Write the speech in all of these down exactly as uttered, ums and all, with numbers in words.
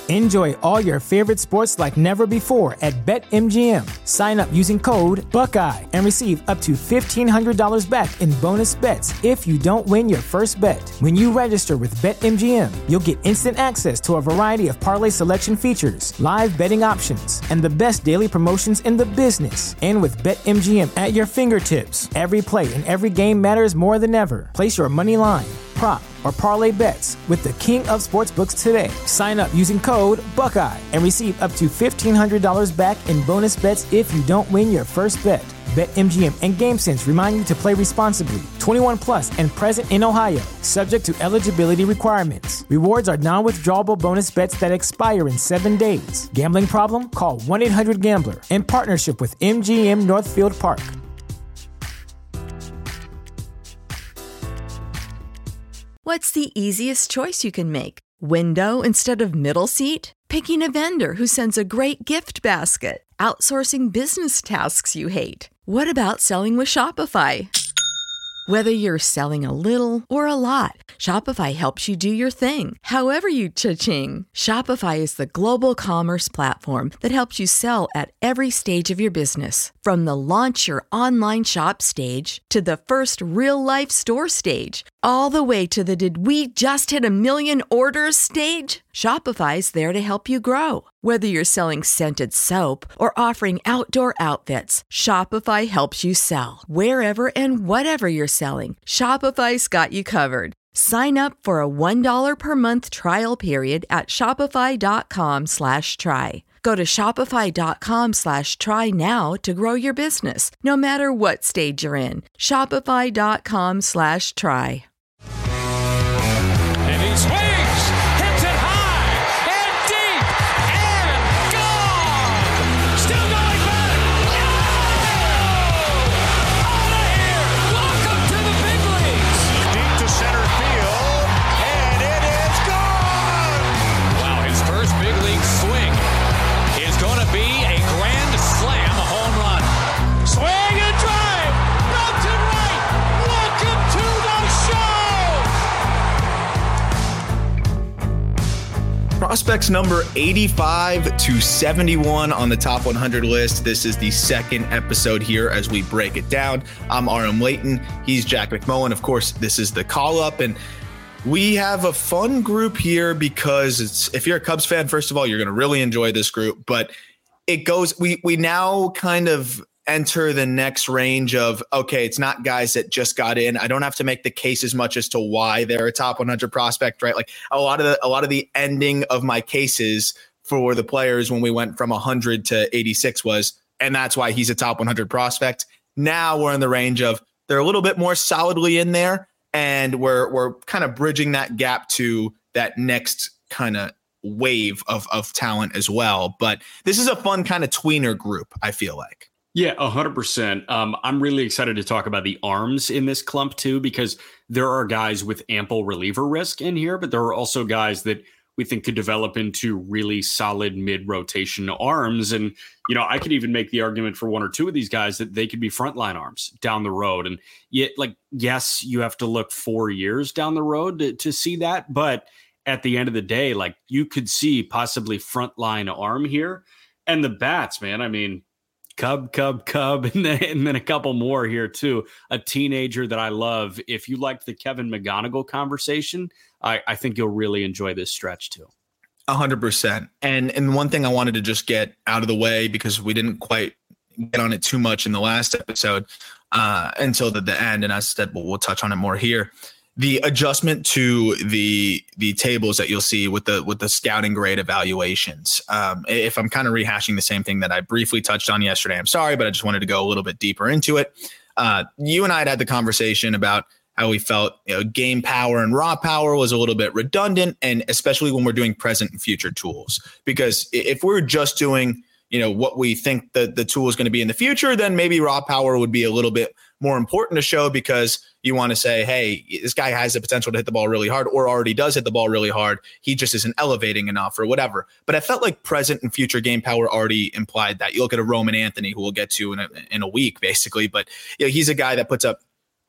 Enjoy all your favorite sports like never before at BetMGM. Sign up using code Buckeye and receive up to fifteen hundred dollars back in bonus bets if you don't win your first bet. When you register with BetMGM, you'll get instant access to a variety of parlay selection features, live betting options, and the best daily promotions in the business. And with BetMGM at your fingertips, every play and every game matters more than ever. Place your money line, prop, or parlay bets with the king of sportsbooks today. Sign up using code Buckeye and receive up to fifteen hundred dollars back in bonus bets if you don't win your first bet. BetMGM and GameSense remind you to play responsibly. twenty-one plus and present in Ohio, subject to eligibility requirements. Rewards are non-withdrawable bonus bets that expire in seven days. Gambling problem? Call one eight hundred gambler in partnership with M G M Northfield Park. What's the easiest choice you can make? Window instead of middle seat? Picking a vendor who sends a great gift basket? Outsourcing business tasks you hate? What about selling with Shopify? Whether you're selling a little or a lot, Shopify helps you do your thing, however you cha-ching. Shopify is the global commerce platform that helps you sell at every stage of your business. From the launch your online shop stage to the first real-life store stage, all the way to the did we just hit a million orders stage. Shopify's there to help you grow. Whether you're selling scented soap or offering outdoor outfits, Shopify helps you sell. Wherever and whatever you're selling, Shopify's got you covered. Sign up for a one dollar per month trial period at shopify.com slash try. Go to shopify.com slash try now to grow your business, no matter what stage you're in. Shopify.com slash try. And he swings, hits it high and deep and gone. Still going back. Oh! Out of here. Welcome to the big leagues. Deep to center field, and it is gone. Wow, his first big league swing is going to be a grand slam home run. Swing and drive. Belton right. Welcome to the show. Prospects number eighty-five to seventy-one on the top one hundred list. This is the second episode here as we break it down. I'm R M Layton. He's Jack McMullen. Of course, this is the call up, and we have a fun group here because it's, if you're a Cubs fan, first of all, you're going to really enjoy this group, but it goes, we, we now kind of enter the next range of, okay, it's not guys that just got in. I don't have to make the case as much as to why they're a top one hundred prospect, right? Like a lot of the, a lot of the ending of my cases for the players when we went from one hundred to eighty-six was, and that's why he's a top one hundred prospect. Now we're in the range of they're a little bit more solidly in there, and we're we're kind of bridging that gap to that next kind of wave of of talent as well. But this is a fun kind of tweener group, I feel like. Yeah, one hundred percent. Um, I'm really excited to talk about the arms in this clump, too, because there are guys with ample reliever risk in here, but there are also guys that we think could develop into really solid mid-rotation arms. And, you know, I could even make the argument for one or two of these guys that they could be frontline arms down the road. And yet, like, yes, you have to look four years down the road to, to see that. But at the end of the day, like, you could see possibly frontline arm here. And the bats, man, I mean, Cub, Cub, Cub, and then, and then a couple more here, too. A teenager that I love. If you liked the Kevin McGonigal conversation, I, I think you'll really enjoy this stretch, too. A hundred percent. And and one thing I wanted to just get out of the way, because we didn't quite get on it too much in the last episode uh, until the, the end. And I said, well, we'll touch on it more here. The adjustment to the the tables that you'll see with the with the scouting grade evaluations. Um, if I'm kind of rehashing the same thing that I briefly touched on yesterday, I'm sorry, but I just wanted to go a little bit deeper into it. Uh, you and I had had the conversation about how we felt, you know, game power and raw power was a little bit redundant, and especially when we're doing present and future tools. Because if we're just doing, you know, what we think the, the tool is going to be in the future, then maybe raw power would be a little bit more important to show, because you want to say, hey, this guy has the potential to hit the ball really hard, or already does hit the ball really hard. He just isn't elevating enough or whatever. But I felt like present and future game power already implied that. You look at a Roman Anthony, who we'll get to in a, in a week, basically. But you know, he's a guy that puts up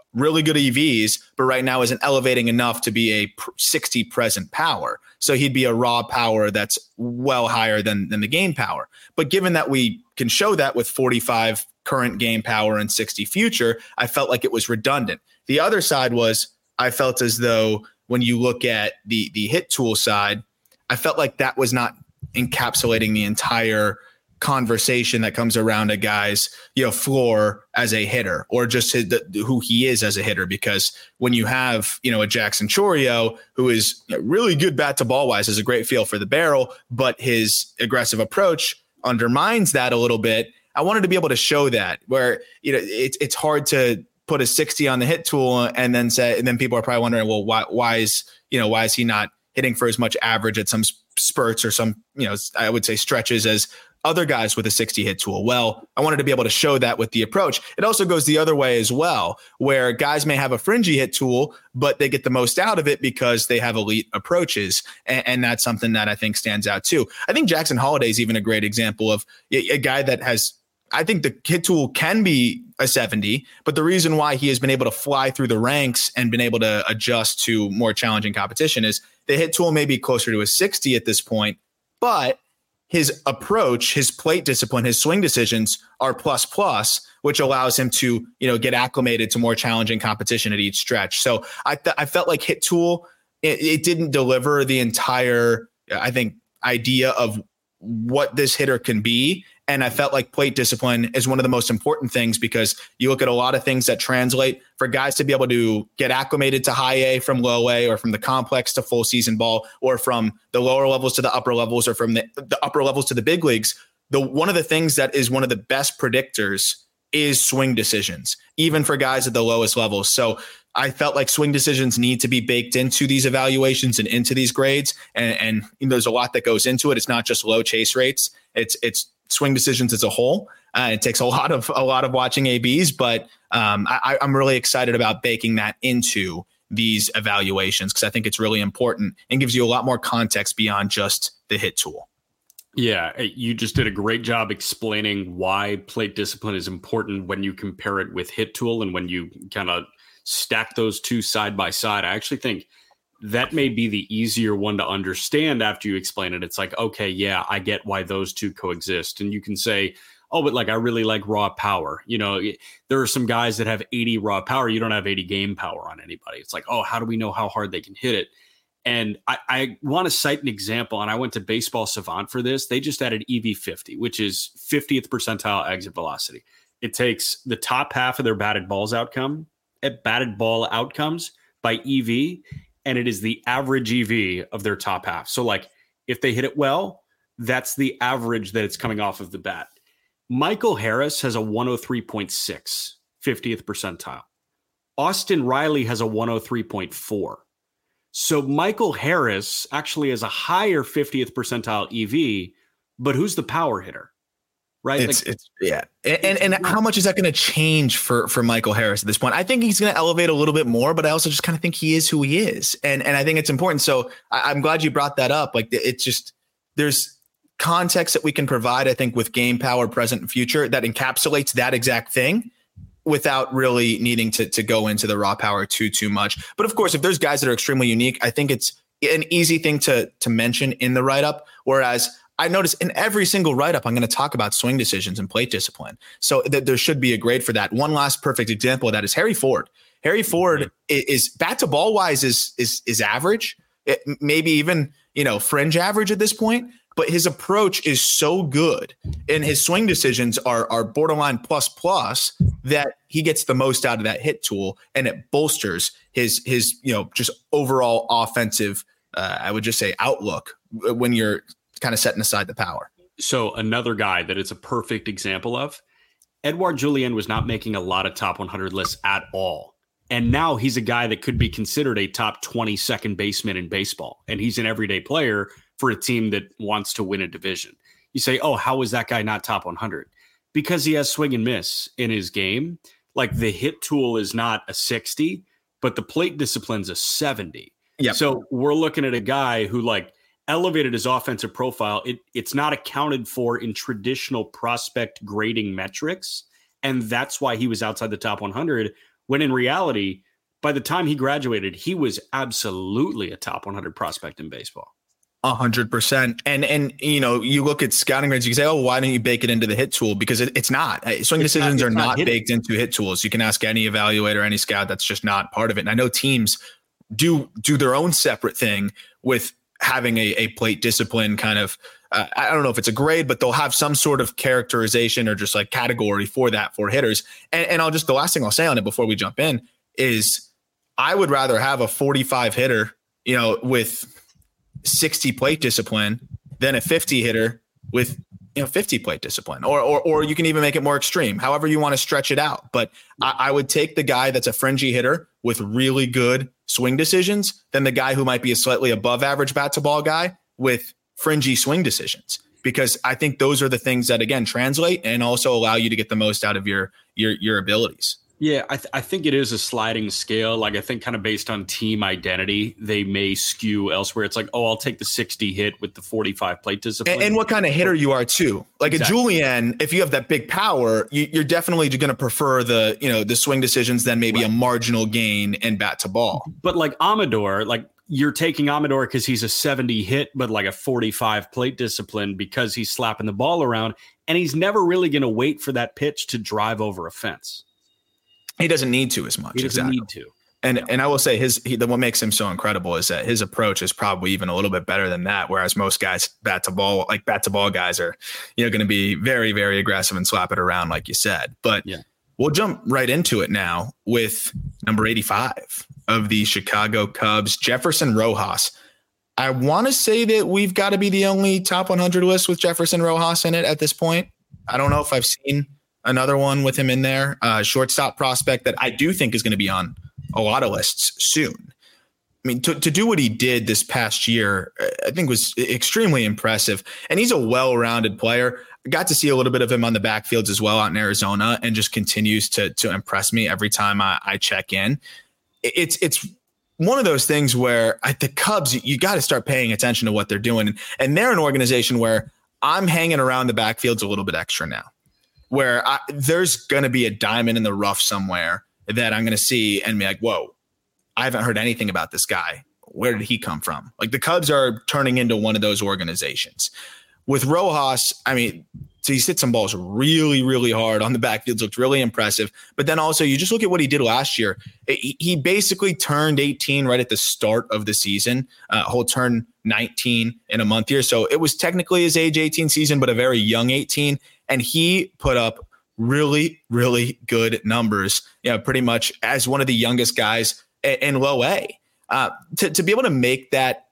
really good E Vs, but right now isn't elevating enough to be a sixty present power. So he'd be a raw power that's well higher than, than the game power. But given that we can show that with forty-five current game power and sixty future, I felt like it was redundant. The other side was I felt as though when you look at the, the hit tool side, I felt like that was not encapsulating the entire conversation that comes around a guy's, you know, floor as a hitter, or just his, the, who he is as a hitter. Because when you have, you know, a Jackson Chourio, who is really good bat to ball wise, has a great feel for the barrel, but his aggressive approach undermines that a little bit. I wanted to be able to show that, where, you know, it's it's hard to put a sixty on the hit tool and then say, and then people are probably wondering, well, why why is, you know, why is he not hitting for as much average at some spurts or some, you know, I would say stretches as other guys with a sixty hit tool? Well, I wanted to be able to show that with the approach. It also goes the other way as well, where guys may have a fringy hit tool, but they get the most out of it because they have elite approaches. And, and that's something that I think stands out too. I think Jackson Holliday is even a great example of a, a guy that has, I think the hit tool can be a seventy, but the reason why he has been able to fly through the ranks and been able to adjust to more challenging competition is the hit tool may be closer to a sixty at this point, but his approach, his plate discipline, his swing decisions are plus plus, which allows him to, you know, get acclimated to more challenging competition at each stretch. So I th- I felt like hit tool, it, it didn't deliver the entire, I think, idea of what this hitter can be. And I felt like plate discipline is one of the most important things, because you look at a lot of things that translate for guys to be able to get acclimated to high A from low A, or from the complex to full season ball, or from the lower levels to the upper levels, or from the, the upper levels to the big leagues. The one of the things that is one of the best predictors is swing decisions, even for guys at the lowest levels. So I felt like swing decisions need to be baked into these evaluations and into these grades. And, and you know, there's a lot that goes into it. It's not just low chase rates. It's, it's, swing decisions as a whole. Uh, it takes a lot of a lot of watching A Bs, but um, I, I'm really excited about baking that into these evaluations, because I think it's really important and gives you a lot more context beyond just the hit tool. Yeah, you just did a great job explaining why plate discipline is important when you compare it with hit tool, and when you kind of stack those two side by side. I actually think that may be the easier one to understand after you explain it. It's like, okay, yeah, I get why those two coexist. And you can say, oh, but like, I really like raw power. You know, there are some guys that have eighty raw power. You don't have eighty game power on anybody. It's like, oh, how do we know how hard they can hit it? And I, I want to cite an example, and I went to Baseball Savant for this. They just added E V fifty, which is fiftieth percentile exit velocity. It takes the top half of their batted balls outcome at batted ball outcomes by E V, and it is the average E V of their top half. So like, if they hit it well, that's the average that it's coming off of the bat. Michael Harris has a one oh three point six, fiftieth percentile. Austin Riley has a one oh three point four. So Michael Harris actually has a higher fiftieth percentile E V, but who's the power hitter? Right? It's, like, it's yeah. And, and and how much is that going to change for, for Michael Harris at this point? I think he's going to elevate a little bit more, but I also just kind of think he is who he is. And and I think it's important. So I, I'm glad you brought that up. Like, it's just, there's context that we can provide, I think, with game power, present and future, that encapsulates that exact thing without really needing to, to go into the raw power too, too much. But of course, if there's guys that are extremely unique, I think it's an easy thing to, to mention in the write-up. Whereas I notice in every single write-up, I'm going to talk about swing decisions and plate discipline. So th- there should be a grade for that. One last perfect example of that is Harry Ford. Harry Ford mm-hmm. is, is bat to ball wise is, is, is average, it, maybe even, you know, fringe average at this point, but his approach is so good and his swing decisions are, are borderline plus plus that he gets the most out of that hit tool, and it bolsters his, his, you know, just overall offensive, uh, I would just say outlook when you're kind of setting aside the power. So another guy that it's a perfect example of, Edouard Julien was not making a lot of top one hundred lists at all. And now he's a guy that could be considered a top twenty second baseman in baseball. And he's an everyday player for a team that wants to win a division. You say, oh, how is that guy not top one hundred? Because he has swing and miss in his game. Like, the hit tool is not a sixty, but the plate discipline's a seventy. Yep. So we're looking at a guy who, like, elevated his offensive profile. It, it's not accounted for in traditional prospect grading metrics. And that's why he was outside the top one hundred. when in reality, by the time he graduated, he was absolutely a top one hundred prospect in baseball. A hundred percent. And, and, you know, you look at scouting grades, you can say, oh, why don't you bake it into the hit tool? Because it, it's not. Swing it's decisions not, are not, not baked into hit tools. You can ask any evaluator, any scout, that's just not part of it. And I know teams do do their own separate thing with having a, a plate discipline kind of, uh, I don't know if it's a grade, but they'll have some sort of characterization or just like category for that for hitters. And, and I'll just, the last thing I'll say on it before we jump in is I would rather have a forty-five hitter, you know, with sixty plate discipline than a fifty hitter with, you know, fifty plate discipline, or, or, or you can even make it more extreme, however you want to stretch it out. But I, I would take the guy that's a fringy hitter with really good swing decisions than the guy who might be a slightly above average bat to ball guy with fringy swing decisions, because I think those are the things that, again, translate and also allow you to get the most out of your, your, your abilities. Yeah, I, th- I think it is a sliding scale. Like, I think kind of based on team identity, they may skew elsewhere. It's like, oh, I'll take the sixty hit with the forty-five plate discipline. And, and what kind of hitter you are too. Like exactly. A Julian, if you have that big power, you, you're definitely going to prefer the, you know, the swing decisions than maybe right. a marginal gain and bat to ball. But like Amador, like you're taking Amador because he's a seventy hit, but like a forty-five plate discipline because he's slapping the ball around, and he's never really going to wait for that pitch to drive over a fence. He doesn't need to as much. He doesn't exactly. need to. And and I will say his he, the, what makes him so incredible is that his approach is probably even a little bit better than that. Whereas most guys bat to ball, like bat to ball guys are, you know, going to be very, very aggressive and slap it around, like you said. But yeah. We'll jump right into it now with number eighty-five of the Chicago Cubs, Jefferson Rojas. I want to say that we've got to be the only top one hundred list with Jefferson Rojas in it at this point. I don't know if I've seen another one with him in there, uh, shortstop prospect that I do think is going to be on a lot of lists soon. I mean, to, to do what he did this past year, I think was extremely impressive. And he's a well-rounded player. I got to see a little bit of him on the backfields as well out in Arizona, and just continues to, to impress me every time I, I check in. It's, it's one of those things where I, the Cubs, you, you got to start paying attention to what they're doing. And they're an organization where I'm hanging around the backfields a little bit extra now, where I, there's going to be a diamond in the rough somewhere that I'm going to see and be like, whoa, I haven't heard anything about this guy. Where did he come from? Like, the Cubs are turning into one of those organizations. With Rojas, I mean, so he's hit some balls really, really hard on the backfields, looked really impressive. But then also, you just look at what he did last year. He basically turned eighteen right at the start of the season. Uh, he'll turn nineteen in a month here. So it was technically his age eighteen season, but a very young eighteen. And he put up really, really good numbers, you know, pretty much as one of the youngest guys in low A. Uh, to, to be able to make that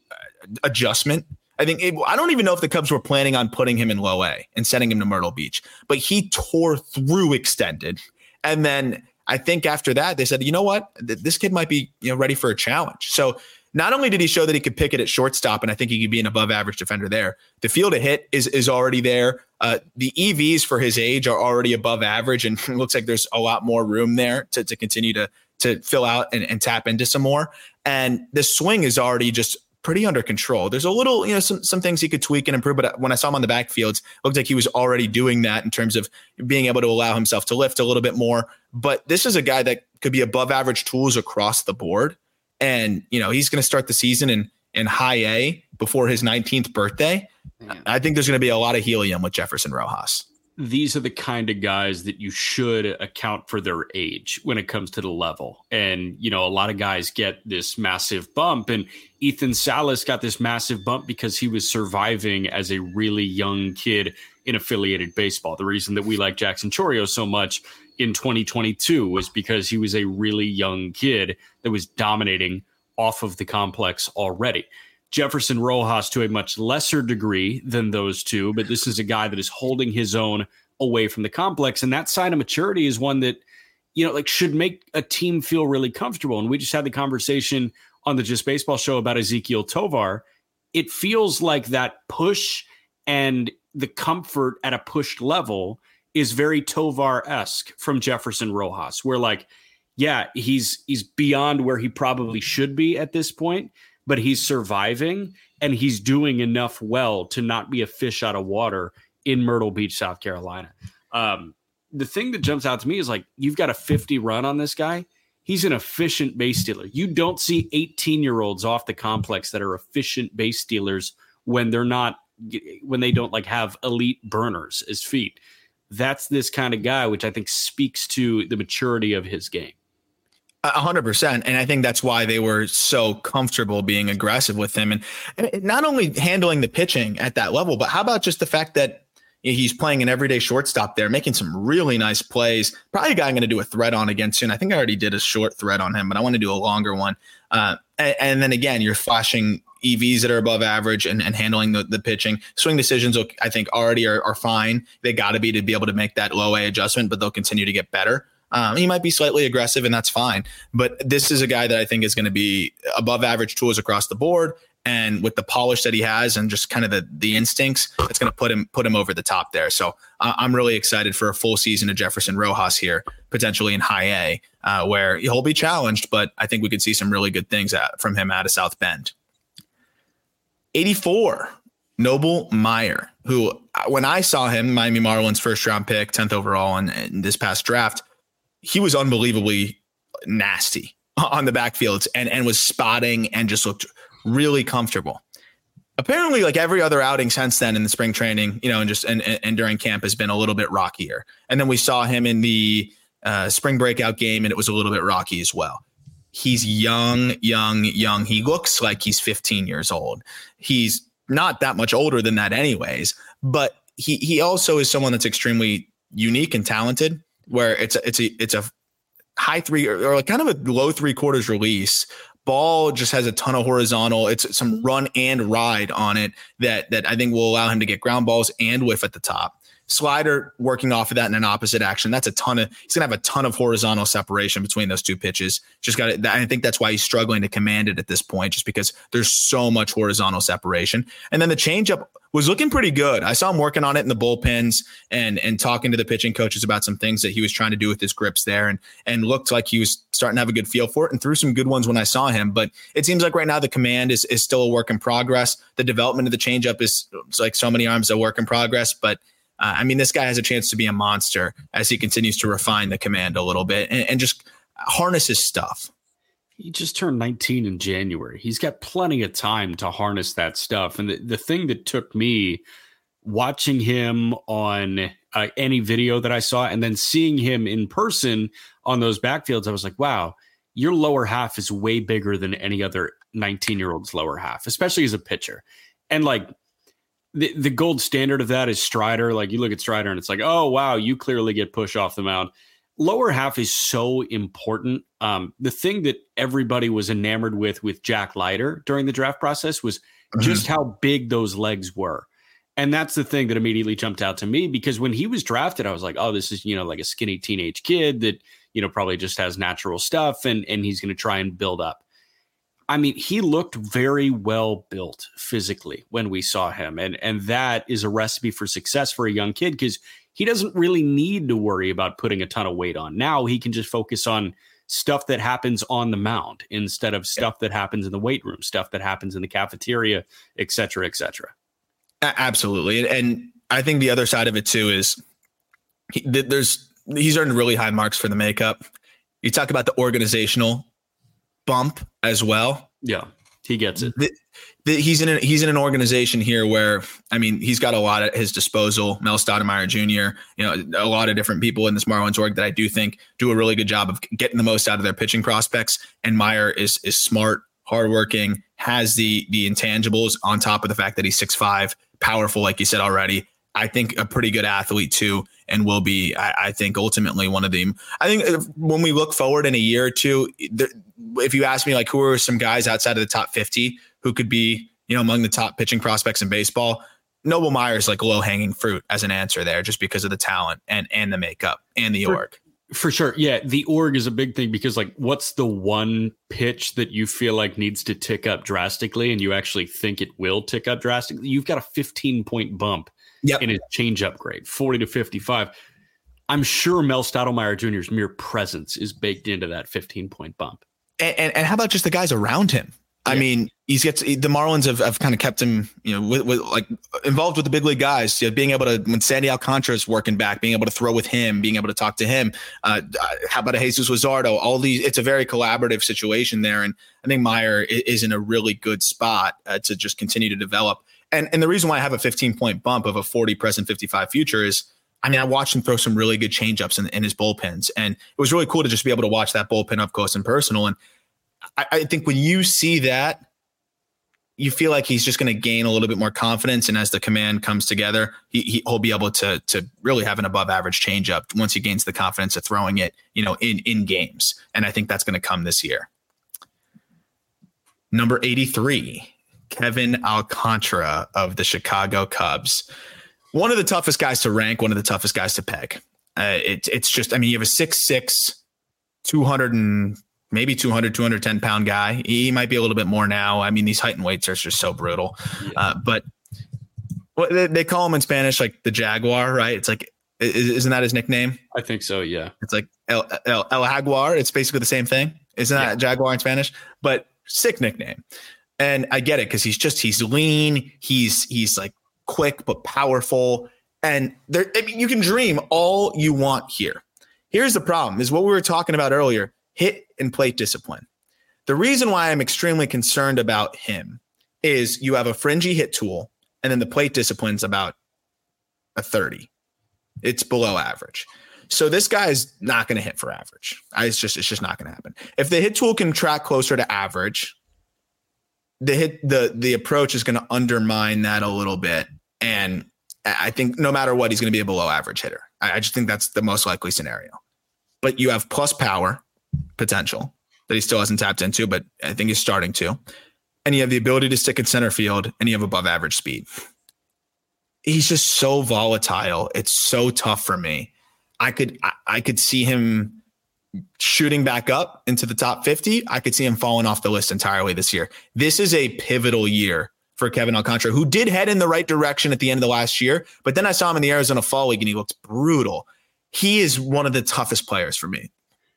adjustment, I think it, I don't even know if the Cubs were planning on putting him in low A and sending him to Myrtle Beach, but he tore through extended. And then I think after that, they said, you know what, this kid might be, you know, ready for a challenge. So not only did he show that he could pick it at shortstop, and I think he could be an above average defender there, the field to hit is, is already there. Uh, the E Vs for his age are already above average, and it looks like there's a lot more room there to, to continue to, to fill out and, and tap into some more. And the swing is already just pretty under control. There's a little, you know, some, some things he could tweak and improve, but when I saw him on the backfields, it looked like he was already doing that in terms of being able to allow himself to lift a little bit more. But this is a guy that could be above average tools across the board. And, you know, he's going to start the season in, in high A before his nineteenth birthday. Man. I think there's going to be a lot of helium with Jefferson Rojas. These are the kind of guys that you should account for their age when it comes to the level. And, you know, a lot of guys get this massive bump, and Ethan Salas got this massive bump because he was surviving as a really young kid in affiliated baseball. The reason that we like Jackson Chourio so much in twenty twenty-two was because he was a really young kid that was dominating off of the complex already. Jefferson Rojas to a much lesser degree than those two, but this is a guy that is holding his own away from the complex. And that sign of maturity is one that, you know, like should make a team feel really comfortable. And we just had the conversation on the Just Baseball show about Ezequiel Tovar. It feels like that push and the comfort at a pushed level is very Tovar-esque from Jefferson Rojas, where like, yeah, he's he's beyond where he probably should be at this point, but he's surviving and he's doing enough well to not be a fish out of water in Myrtle Beach, South Carolina. Um, the thing that jumps out to me is like, you've got a fifty run on this guy. He's an efficient base stealer. You don't see eighteen year olds off the complex that are efficient base stealers when they're not, when they don't like have elite burners as feet. That's this kind of guy, which I think speaks to the maturity of his game. A hundred percent. And I think that's why they were so comfortable being aggressive with him, and, and not only handling the pitching at that level, but how about just the fact that he's playing an everyday shortstop there, making some really nice plays. Probably a guy I'm going to do a thread on again soon. I think I already did a short thread on him, but I want to do a longer one. Uh, and, and then again, you're flashing E Vs that are above average and, and handling the, the pitching. Swing decisions, I think, already are, are fine. They got to be to be able to make that low A adjustment, but they'll continue to get better. Um, he might be slightly aggressive, and that's fine. But this is a guy that I think is going to be above average tools across the board. And with the polish that he has and just kind of the the instincts, it's going to put him put him over the top there. So uh, I'm really excited for a full season of Jefferson Rojas here, potentially in high A, uh, where he'll be challenged. But I think we could see some really good things at, from him out of South Bend. eighty-four, Noble Meyer, who when I saw him, Miami Marlins first round pick, tenth overall in, in this past draft, he was unbelievably nasty on the backfields and, and was spotting and just looked really comfortable. Apparently, like every other outing since then in the spring training, you know, and just and, and during camp has been a little bit rockier. And then we saw him in the uh, spring breakout game, and it was a little bit rocky as well. He's young, young, young. He looks like he's fifteen years old. He's not that much older than that anyways, but he he also is someone that's extremely unique and talented, where it's a, it's a, it's a high three or, or kind of a low three quarters release. Ball just has a ton of horizontal. It's some run and ride on it that that I think will allow him to get ground balls and whiff at the top. Slider working off of that in an opposite action. That's a ton of, he's going to have a ton of horizontal separation between those two pitches. Just got it. I think that's why he's struggling to command it at this point, just because there's so much horizontal separation. And then the changeup was looking pretty good. I saw him working on it in the bullpens and, and talking to the pitching coaches about some things that he was trying to do with his grips there, and, and looked like he was starting to have a good feel for it and threw some good ones when I saw him. But it seems like right now the command is, is still a work in progress. The development of the changeup is like so many arms, a work in progress, but Uh, I mean, this guy has a chance to be a monster as he continues to refine the command a little bit and, and just harness his stuff. He just turned nineteen in January. He's got plenty of time to harness that stuff. And the, the thing that took me watching him on uh, any video that I saw and then seeing him in person on those backfields, I was like, wow, your lower half is way bigger than any other nineteen-year-old's lower half, especially as a pitcher. And like, The the gold standard of that is Strider. Like you look at Strider and it's like, oh, wow, you clearly get push off the mound. Lower half is so important. Um, the thing that everybody was enamored with with Jack Leiter during the draft process was mm-hmm. just how big those legs were. And that's the thing that immediately jumped out to me, because when he was drafted, I was like, oh, this is, you know, like a skinny teenage kid that, you know, probably just has natural stuff and, and he's going to try and build up. I mean, he looked very well built physically when we saw him. And, and that is a recipe for success for a young kid, because he doesn't really need to worry about putting a ton of weight on. Now he can just focus on stuff that happens on the mound instead of stuff yeah. that happens in the weight room, stuff that happens in the cafeteria, et cetera, et cetera. Absolutely. And I think the other side of it too is he, there's, he's earned really high marks for the makeup. You talk about the organizational bump as well. Yeah, he gets it. The, the, he's in a, he's in an organization here where, I mean, he's got a lot at his disposal. Mel Stoudemire Junior, you know, a lot of different people in this Marlins org that I do think do a really good job of getting the most out of their pitching prospects. And Meyer is is smart, hardworking, has the the intangibles on top of the fact that he's six five, powerful, like you said already. I think a pretty good athlete too, and will be, I, I think, ultimately one of them. I think if, when we look forward in a year or two, there, if you ask me, like, who are some guys outside of the top fifty who could be, you know, among the top pitching prospects in baseball, Noble Meyer is like low hanging fruit as an answer there, just because of the talent and and the makeup and the for, org. For sure. Yeah. The org is a big thing, because like, what's the one pitch that you feel like needs to tick up drastically and you actually think it will tick up drastically? You've got a fifteen point bump yep. in his changeup grade, forty to fifty-five. I'm sure Mel Stoudemire Junior's mere presence is baked into that fifteen point bump. And, and, and how about just the guys around him? I yeah. mean, he's gets the Marlins have, have kind of kept him, you know, with, with like involved with the big league guys, you know, being able to, when Sandy Alcantara is working back, being able to throw with him, being able to talk to him. Uh, how about a Jesus Luzardo? All these, it's a very collaborative situation there. And I think Meyer is in a really good spot uh, to just continue to develop. And, and the reason why I have a fifteen point bump of a forty present, fifty-five future is, I mean, I watched him throw some really good changeups in, in his bullpens, and it was really cool to just be able to watch that bullpen up close and personal. And I, I think when you see that, you feel like he's just going to gain a little bit more confidence. And as the command comes together, he, he, he'll be able to, to really have an above average changeup once he gains the confidence of throwing it, you know, in, in games. And I think that's going to come this year. Number eighty-three, Kevin Alcantara of the Chicago Cubs. One of the toughest guys to rank, one of the toughest guys to peg. Uh, it, it's just, I mean, you have a six six, two hundred and maybe two hundred, two hundred ten pound guy. He might be a little bit more now. I mean, these height and weights are just so brutal. Yeah. Uh, but what they, they call him in Spanish, like the Jaguar, right? It's like, isn't that his nickname? I think so. Yeah. It's like El, El, El Jaguar. It's basically the same thing. Isn't that yeah. Jaguar in Spanish? But sick nickname. And I get it, because he's just, he's lean. He's, he's like quick, but powerful. And there, I mean, you can dream all you want here. Here's the problem, is what we were talking about earlier. Hit and plate discipline. The reason why I'm extremely concerned about him is you have a fringy hit tool, and then the plate discipline's about a thirty. It's below average. So this guy's not going to hit for average. I, it's just it's just not going to happen. If the hit tool can track closer to average, the hit the the approach is going to undermine that a little bit. And I think no matter what, he's going to be a below average hitter. I, I just think that's the most likely scenario. But you have plus power potential that he still hasn't tapped into, but I think he's starting to. And you have the ability to stick in center field, and you have above average speed. He's just so volatile. It's so tough for me. I could, I, I could see him shooting back up into the top fifty. I could see him falling off the list entirely this year. This is a pivotal year for Kevin Alcantara, who did head in the right direction at the end of the last year, but then I saw him in the Arizona Fall League and he looked brutal. He is one of the toughest players for me.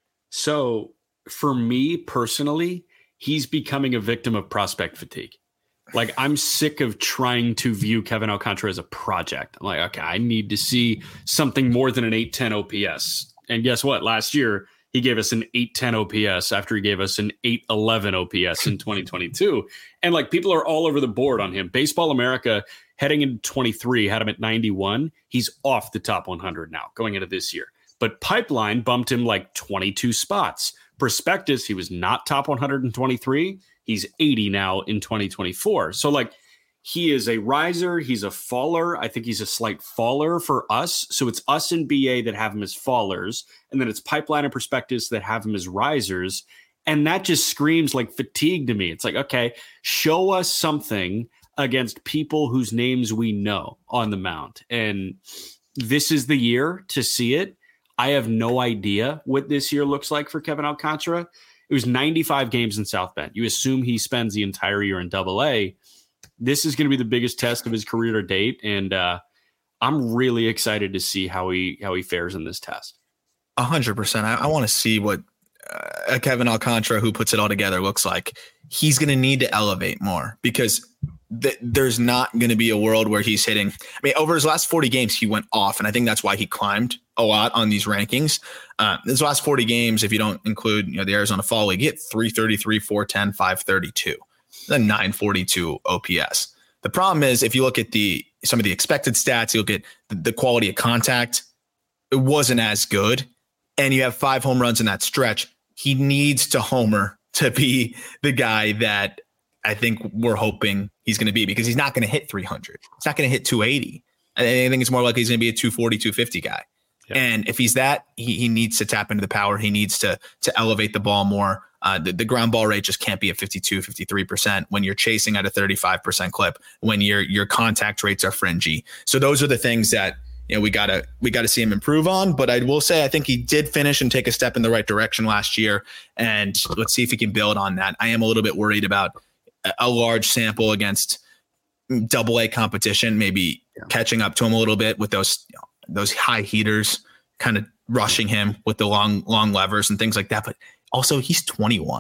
So for me personally, he's becoming a victim of prospect fatigue. Like, I'm sick of trying to view Kevin Alcantara as a project. I'm like, okay, I need to see something more than an eight ten O P S. And guess what? Last year, he gave us an eight ten O P S after he gave us an eight eleven O P S in twenty twenty-two. And like, people are all over the board on him. Baseball America heading into twenty-three had him at ninety-one. He's off the top one hundred now going into this year. But Pipeline bumped him like twenty-two spots. Prospectus, he was not top one hundred twenty-three. He's eighty now in twenty twenty-four. So like, he is a riser. He's a faller. I think he's a slight faller for us. So it's us and B A that have him as fallers. And then it's Pipeline and Prospectus that have him as risers. And that just screams like fatigue to me. It's like, okay, show us something against people whose names we know on the mound. And this is the year to see it. I have no idea what this year looks like for Kevin Alcantara. It was ninety-five games in South Bend. You assume he spends the entire year in Double A. This is going to be the biggest test of his career to date, and uh, I'm really excited to see how he how he fares in this test. A hundred percent. I, I want to see what uh, a Kevin Alcantara who puts it all together looks like. He's going to need to elevate more, because th- there's not going to be a world where he's hitting. I mean, over his last forty games, he went off, and I think that's why he climbed a lot on these rankings. Uh, his last forty games, if you don't include, you know, the Arizona Fall League, he hit three thirty-three, four ten, five thirty-two, then nine forty-two O P S. The problem is, if you look at the some of the expected stats, you look at the, the quality of contact, it wasn't as good. And you have five home runs in that stretch. He needs to homer to be the guy that I think we're hoping he's going to be, because he's not going to hit three hundred. He's not going to hit two eighty. I think it's more likely he's going to be a two forty, two fifty guy. Yep. And if he's that, he, he needs to tap into the power. He needs to to elevate the ball more. Uh, the, the ground ball rate just can't be at fifty-two, fifty-three percent when you're chasing at a thirty-five percent clip, when your your contact rates are fringy. So those are the things that, you know, we gotta we gotta see him improve on. But I will say, I think he did finish and take a step in the right direction last year. And let's see if he can build on that. I am a little bit worried about a, a large sample against Double A competition, maybe yeah. catching up to him a little bit with those, you know, those high heaters, kind of rushing him with the long long levers and things like that. But also, he's twenty-one.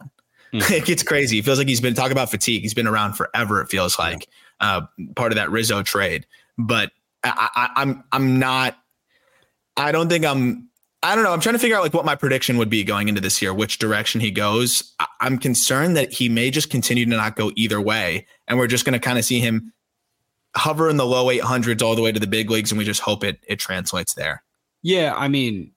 Mm. It gets crazy. It feels like he's been talking about fatigue. He's been around forever. It feels like yeah. uh, part of that Rizzo trade, but I, I, I'm, I'm not, I don't think I'm, I don't know. I'm trying to figure out like what my prediction would be going into this year, which direction he goes. I, I'm concerned that he may just continue to not go either way. And we're just going to kind of see him hover in the low eight hundreds all the way to the big leagues. And we just hope it, it translates there. Yeah. I mean,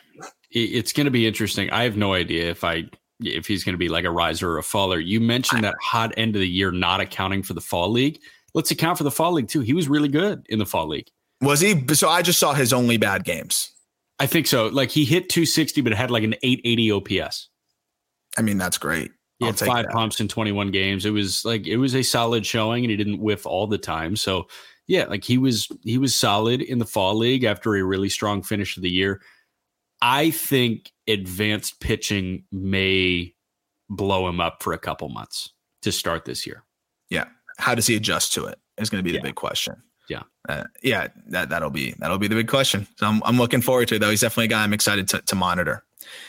it's going to be interesting. I have no idea if I, if he's going to be like a riser or a faller. You mentioned that hot end of the year, not accounting for the fall league. Let's account for the fall league too. He was really good in the fall league. Was he? So I just saw his only bad games. I think so. Like he hit two sixty, but it had like an eight eighty O P S. I mean, that's great. He had five that. pumps in twenty-one games. It was like, it was a solid showing and he didn't whiff all the time. So yeah, like he was, he was solid in the fall league after a really strong finish of the year. I think advanced pitching may blow him up for a couple months to start this year. Yeah. How does he adjust to it is going to be the yeah. big question. Yeah. Uh, yeah, that, that'll be, that'll be the big question. So I'm, I'm looking forward to it though. He's definitely a guy I'm excited to, to monitor.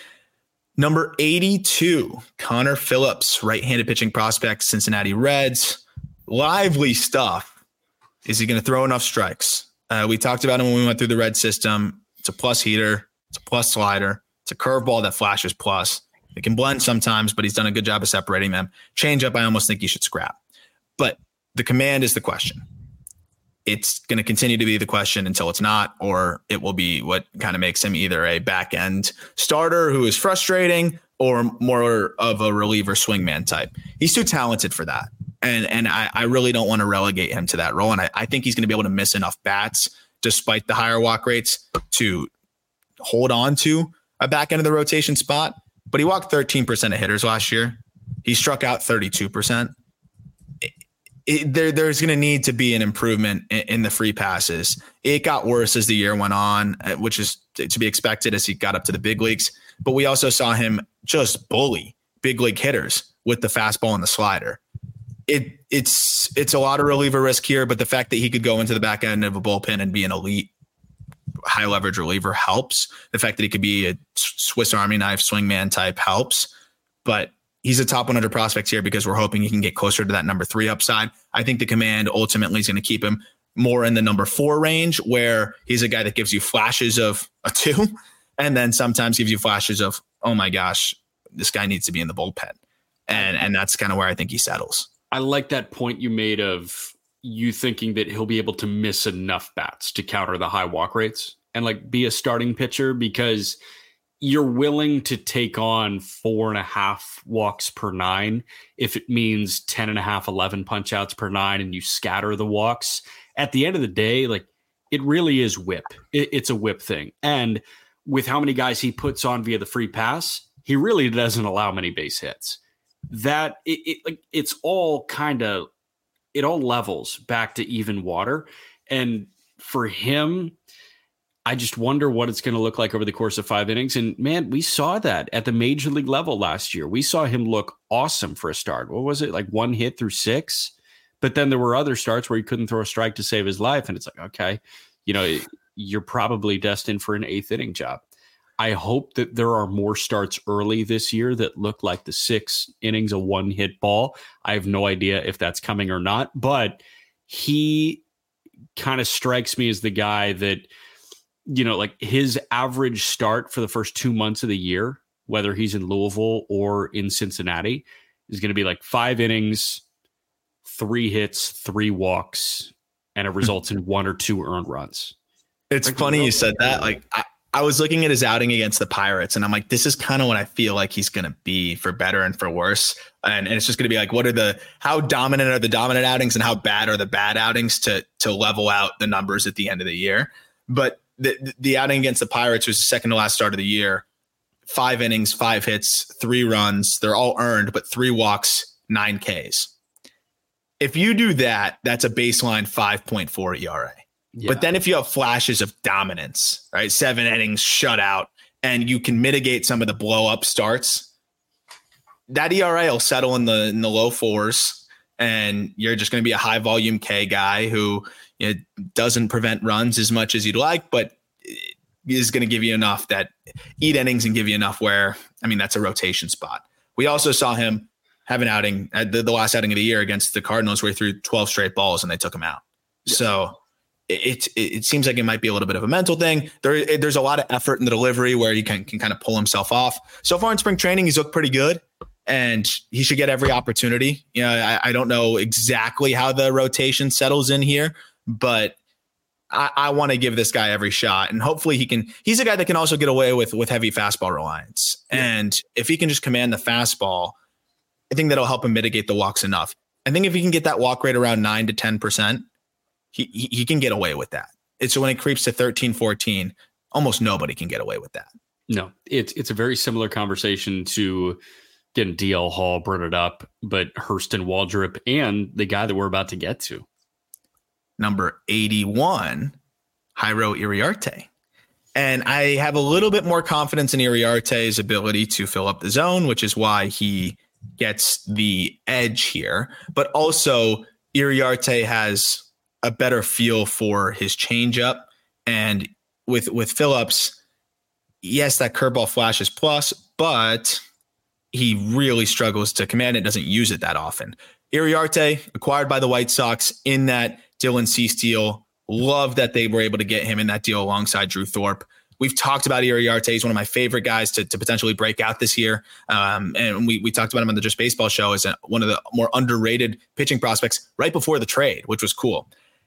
Number eighty-two, Connor Phillips, right-handed pitching prospect, Cincinnati Reds. Lively stuff. Is he going to throw enough strikes? Uh, we talked about him when we went through the Red system. It's a plus heater. It's a plus slider. It's a curveball that flashes plus. It can blend sometimes, but he's done a good job of separating them. Changeup, I almost think you should scrap. But the command is the question. It's going to continue to be the question until it's not, or it will be what kind of makes him either a back end starter who is frustrating or more of a reliever swingman type. He's too talented for that. And and I, I really don't want to relegate him to that role. And I, I think he's going to be able to miss enough bats despite the higher walk rates to hold on to a back end of the rotation spot. But he walked thirteen percent of hitters last year. He struck out thirty-two percent. It, there, there's going to need to be an improvement in, in the free passes. It got worse as the year went on, which is to be expected as he got up to the big leagues. But we also saw him just bully big league hitters with the fastball and the slider. It it's it's a lot of reliever risk here, but the fact that he could go into the back end of a bullpen and be an elite high leverage reliever helps. The fact that he could be a Swiss Army knife swingman type helps, but he's a top one hundred prospect here because we're hoping he can get closer to that number three upside. I think the command ultimately is going to keep him more in the number four range, where he's a guy that gives you flashes of a two and then sometimes gives you flashes of, oh my gosh, this guy needs to be in the bullpen. And, and that's kind of where I think he settles. I like that point you made of you thinking that he'll be able to miss enough bats to counter the high walk rates and like be a starting pitcher, because you're willing to take on four and a half walks per nine if it means ten and a half, eleven punch outs per nine, and you scatter the walks. At the end of the day, like, it really is whip. It, it's a whip thing. And with how many guys he puts on via the free pass, he really doesn't allow many base hits. That it, it like it's all kind of, it all levels back to even water. And for him, I just wonder what it's going to look like over the course of five innings. And man, we saw that at the major league level last year. We saw him look awesome for a start. What was it? Like one hit through six, but then there were other starts where he couldn't throw a strike to save his life. And it's like, okay, you know, you're probably destined for an eighth inning job. I hope that there are more starts early this year that look like the six innings, a one hit ball. I have no idea if that's coming or not, but he kind of strikes me as the guy that, you know, like his average start for the first two months of the year, whether he's in Louisville or in Cincinnati, is going to be like five innings, three hits, three walks, and it results in one or two earned runs. It's like, funny you said that. Like I, I was looking at his outing against the Pirates, and I'm like, this is kind of what I feel like he's going to be, for better and for worse. And, and it's just going to be like, what are the, how dominant are the dominant outings and how bad are the bad outings to, to level out the numbers at the end of the year. But the, the outing against the Pirates was the second to last start of the year, five innings, five hits, three runs. They're all earned, but three walks, nine Ks. If you do that, that's a baseline five point four E R A. Yeah. But then if you have flashes of dominance, right, seven innings shutout, and you can mitigate some of the blow up starts, that E R A will settle in the in the low fours, and you're just going to be a high volume K guy who, you know, doesn't prevent runs as much as you'd like, but is going to give you enough that eat innings and give you enough where, I mean, that's a rotation spot. We also saw him have an outing at the, the last outing of the year against the Cardinals where he threw twelve straight balls and they took him out. Yes. So it, it it seems like it might be a little bit of a mental thing. There, there's a lot of effort in the delivery where he can, can kind of pull himself off. So far in spring training, he's looked pretty good and he should get every opportunity. You know, I, I don't know exactly how the rotation settles in here, but I, I want to give this guy every shot, and hopefully he can. He's a guy that can also get away with with heavy fastball reliance, yeah. and if he can just command the fastball, I think that'll help him mitigate the walks enough. I think if he can get that walk rate around nine to ten percent, he he, he can get away with that. It's so when it creeps to thirteen, fourteen, almost nobody can get away with that. No, it's it's a very similar conversation to getting D L Hall brought it up, but Hurston Waldrep and the guy that we're about to get to. Number eighty-one, Jairo Iriarte. And I have a little bit more confidence in Iriarte's ability to fill up the zone, which is why he gets the edge here. But also, Iriarte has a better feel for his changeup. And with, with Phillips, yes, that curveball flashes plus, but he really struggles to command it, doesn't use it that often. Iriarte, acquired by the White Sox in that Dylan Cease deal. Love that they were able to get him in that deal alongside Drew Thorpe. We've talked about Iriarte. He's one of my favorite guys to, to potentially break out this year. Um, and we we talked about him on the Just Baseball show as a, one of the more underrated pitching prospects right before the trade, which was cool.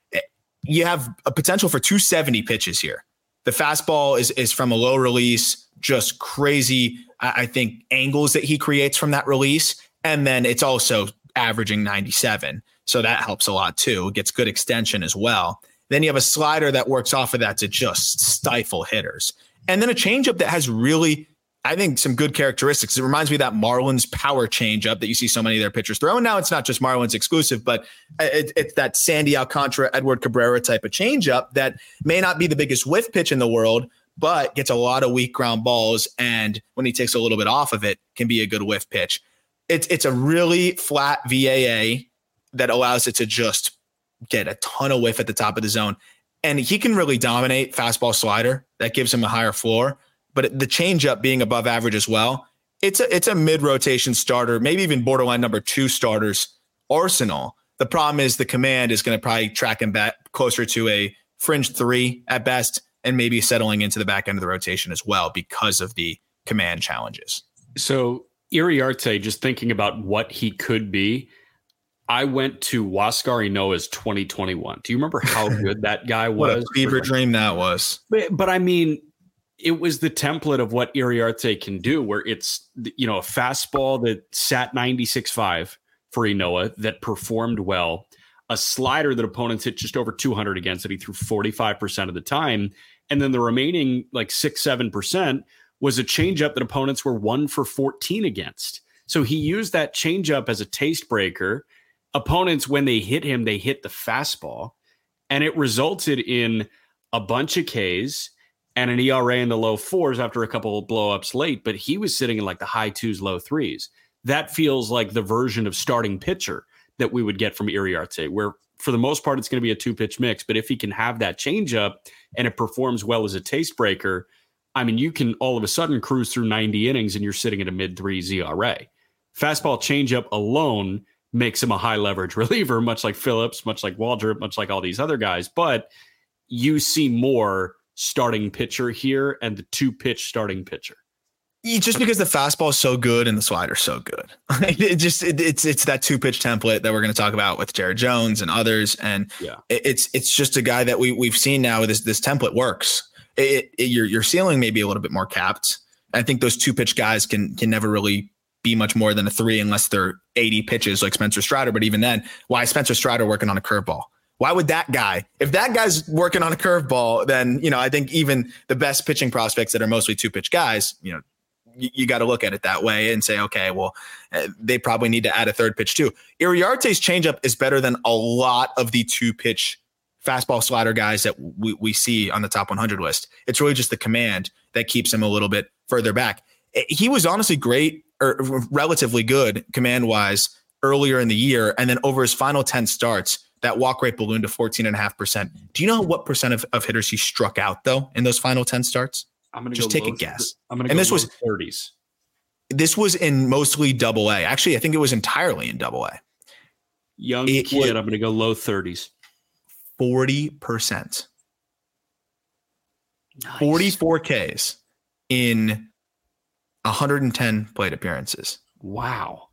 You have a potential for two seventy pitches here. The fastball is, is from a low release, just crazy, I think, angles that he creates from that release. And then it's also averaging ninety-seven. So that helps a lot too. It gets good extension as well. Then you have a slider that works off of that to just stifle hitters. And then a changeup that has really, I think, some good characteristics. It reminds me of that Marlins power changeup that you see so many of their pitchers throw. And now it's not just Marlins exclusive, but it, it's that Sandy Alcantara, Edward Cabrera type of changeup that may not be the biggest whiff pitch in the world, but gets a lot of weak ground balls. And when he takes a little bit off of it, can be a good whiff pitch. It's it's a really flat V A A that allows it to just get a ton of whiff at the top of the zone. And he can really dominate fastball slider. That gives him a higher floor. But the changeup being above average as well, it's a it's a mid-rotation starter, maybe even borderline number two starters arsenal. The problem is the command is going to probably track him back closer to a fringe three at best, and maybe settling into the back end of the rotation as well because of the command challenges. So Iriarte, just thinking about what he could be, I went to Huascar Ynoa's twenty twenty-one. Do you remember how good that guy was? What a fever dream that was. But, but I mean, it was the template of what Iriarte can do, where it's, you know, a fastball that sat ninety-six point five for Ynoa that performed well, a slider that opponents hit just over two hundred against that he threw forty-five percent of the time, and then the remaining like six, seven percent was a changeup that opponents were one for fourteen against. So he used that changeup as a taste breaker. Opponents, when they hit him, they hit the fastball, and it resulted in a bunch of Ks and an E R A in the low fours after a couple of blow-ups late, but he was sitting in like the high twos, low threes. That feels like the version of starting pitcher that we would get from Iriarte, where for the most part, it's going to be a two-pitch mix, but if he can have that changeup and it performs well as a taste breaker, I mean, you can all of a sudden cruise through ninety innings and you're sitting at a mid-threes E R A. Fastball changeup alone makes him a high leverage reliever, much like Phillips, much like Waldrep, much like all these other guys. But you see more starting pitcher here and the two pitch starting pitcher. Just because the fastball is so good and the slider so good. it just it, it's it's that two pitch template that we're going to talk about with Jared Jones and others. And yeah. it, it's it's just a guy that we we've seen now. This this template works. It, it, your your ceiling may be a little bit more capped. I think those two pitch guys can can never really be much more than a three unless they're eighty pitches like Spencer Strider. But even then, why is Spencer Strider working on a curveball? Why would that guy, if that guy's working on a curveball, then, you know, I think even the best pitching prospects that are mostly two pitch guys, you know, you, you got to look at it that way and say, okay, well, uh, they probably need to add a third pitch too. Iriarte's changeup is better than a lot of the two pitch fastball slider guys that we, we see on the top one hundred list. It's really just the command that keeps him a little bit further back. He was honestly great or relatively good command wise earlier in the year. And then over his final ten starts, that walk rate ballooned to fourteen and a half percent. Do you know what percent of, of hitters he struck out though in those final ten starts? I'm going to just go take low, a guess. I'm going to and go this was thirties. this was in mostly double A. Actually, I think it was entirely in double A. Young it kid, I'm going to go low thirties. forty percent. Nice. forty-four Ks in one hundred ten plate appearances. Wow.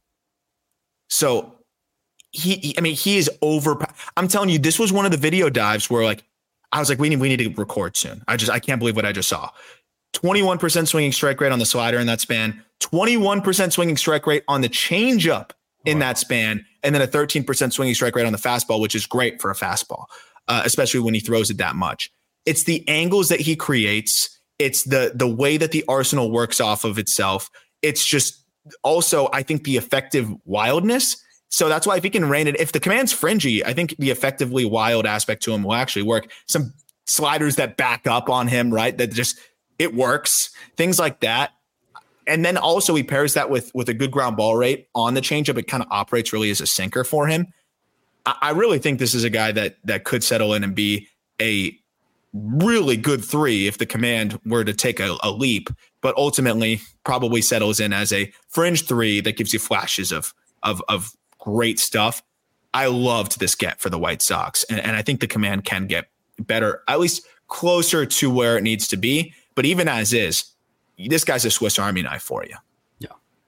So he, he, I mean, he is over. I'm telling you, this was one of the video dives where like, I was like, we need, we need to record soon. I just, I can't believe what I just saw. twenty-one percent swinging strike rate on the slider in that span, twenty-one percent swinging strike rate on the changeup in wow. that span, and then a thirteen percent swinging strike rate on the fastball, which is great for a fastball, uh, especially when he throws it that much. It's the angles that he creates. It's the the way that the arsenal works off of itself. It's just also, I think, the effective wildness. So that's why if he can rein it, if the command's fringy, I think the effectively wild aspect to him will actually work. Some sliders that back up on him, right? That just, it works. Things like that. And then also he pairs that with, with a good ground ball rate on the changeup. It kind of operates really as a sinker for him. I, I really think this is a guy that that could settle in and be a really good three if the command were to take a, a leap, but ultimately probably settles in as a fringe three that gives you flashes of of of great stuff. I loved this get for the White Sox, and, and I think the command can get better, at least closer to where it needs to be. But even as is, this guy's a Swiss Army knife for you. Yeah.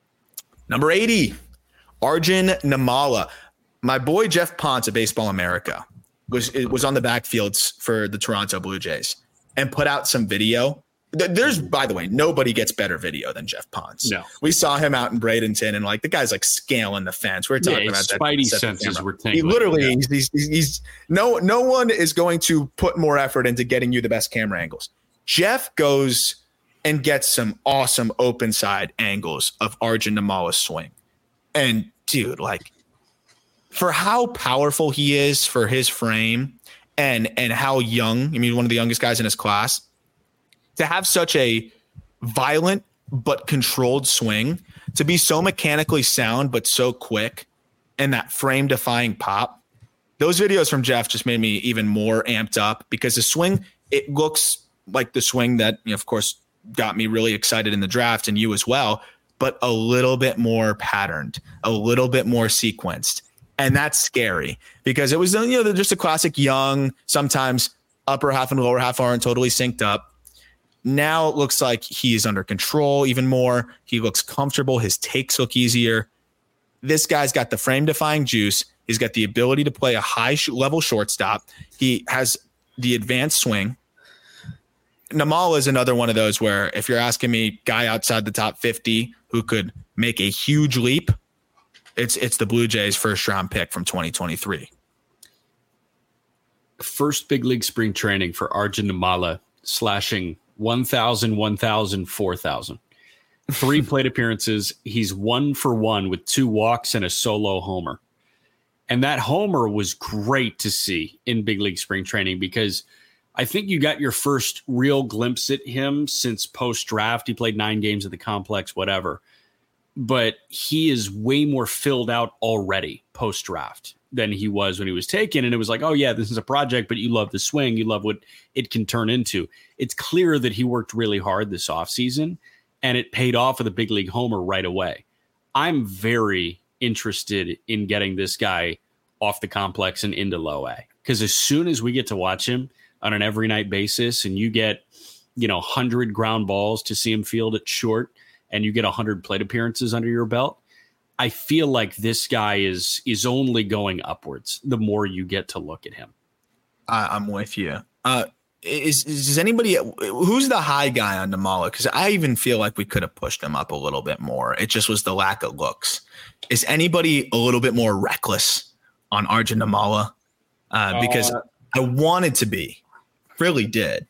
Number eighty, Arjun Nimmala. My boy Jeff Ponce of Baseball America was it was on the backfields for the Toronto Blue Jays and put out some video. There's, by the way, nobody gets better video than Jeff Ponce. No. We saw him out in Bradenton, and like the guy's like scaling the fence. We're talking yeah, about that. Spidey senses were tingling. He literally, yeah. he's, he's, he's no, no one is going to put more effort into getting you the best camera angles. Jeff goes and gets some awesome open side angles of Arjun Nimmala's swing. And dude, like for how powerful he is for his frame and, and how young, I mean, one of the youngest guys in his class, to have such a violent but controlled swing, to be so mechanically sound but so quick, and that frame-defying pop. Those videos from Jeff just made me even more amped up because the swing, it looks like the swing that, you know, of course, got me really excited in the draft, and you as well, but a little bit more patterned, a little bit more sequenced. And that's scary because it was, you know, just a classic young, sometimes upper half and lower half aren't totally synced up. Now it looks like he's under control even more. He looks comfortable. His takes look easier. This guy's got the frame-defying juice. He's got the ability to play a high-level shortstop. He has the advanced swing. Nimmala is another one of those where if you're asking me, guy outside the top fifty who could make a huge leap, it's it's the Blue Jays' first-round pick from twenty twenty-three. First big league spring training for Arjun Nimmala, slashing one thousand, one thousand, four thousand. Three plate appearances. He's one for one with two walks and a solo homer. And that homer was great to see in big league spring training because I think you got your first real glimpse at him since post-draft. He played nine games at the complex, whatever. But he is way more filled out already post-draft than he was when he was taken. And it was like, oh, yeah, this is a project, but you love the swing. You love what it can turn into. It's clear that he worked really hard this offseason, and it paid off with a big league homer right away. I'm very interested in getting this guy off the complex and into low A, because as soon as we get to watch him on an every night basis and you get, you know, one hundred ground balls to see him field at short and you get one hundred plate appearances under your belt, I feel like this guy is is only going upwards the more you get to look at him. Uh, I'm with you. Uh, is, is does anybody who's the high guy on Nimmala? Because I even feel like we could have pushed him up a little bit more. It just was the lack of looks. Is anybody a little bit more reckless on Arjun Nimmala? Uh, because uh, I wanted to be, really did.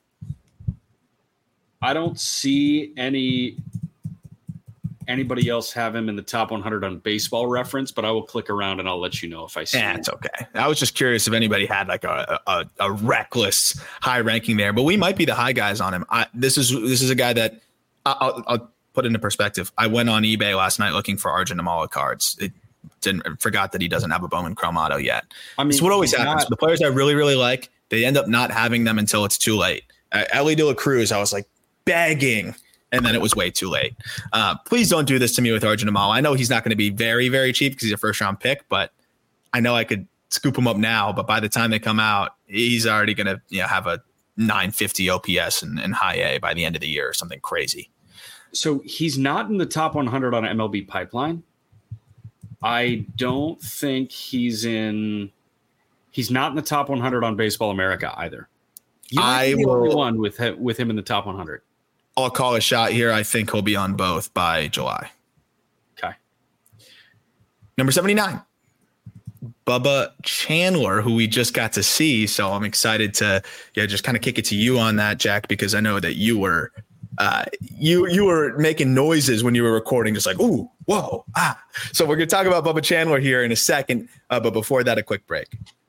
I don't see any. Anybody else have him in the top one hundred on Baseball Reference, but I will click around and I'll let you know if I see yeah, him. It's okay. I was just curious if anybody had like a, a, a reckless high ranking there, but we might be the high guys on him. I, this is this is a guy that I'll, I'll put into perspective. I went on eBay last night looking for Arjun Nimmala cards. It didn't forgot that he doesn't have a Bowman Chrome Auto yet. I mean, it's what always happens. Not, the players I really really like, they end up not having them until it's too late. Uh, Ellie De La Cruz, I was like begging. and then it was way too late. Uh, please don't do this to me with Arjun Amal. I know he's not going to be very, very cheap because he's a first round pick, but I know I could scoop him up now. But by the time they come out, he's already going to you know have a nine fifty O P S and, and high A by the end of the year or something crazy. So he's not in the top one hundred on M L B Pipeline. I don't think he's in. He's not in the top one hundred on Baseball America either. You might I be the will. only one with with him in the top one hundred. I'll call a shot here. I think he'll be on both by July. Okay. Number seventy-nine, Bubba Chandler, who we just got to see. So I'm excited to yeah, just kind of kick it to you on that, Jack, because I know that you were uh, you you were making noises when you were recording, just like, ooh, whoa, ah. So we're going to talk about Bubba Chandler here in a second. Uh, but before that, a quick break.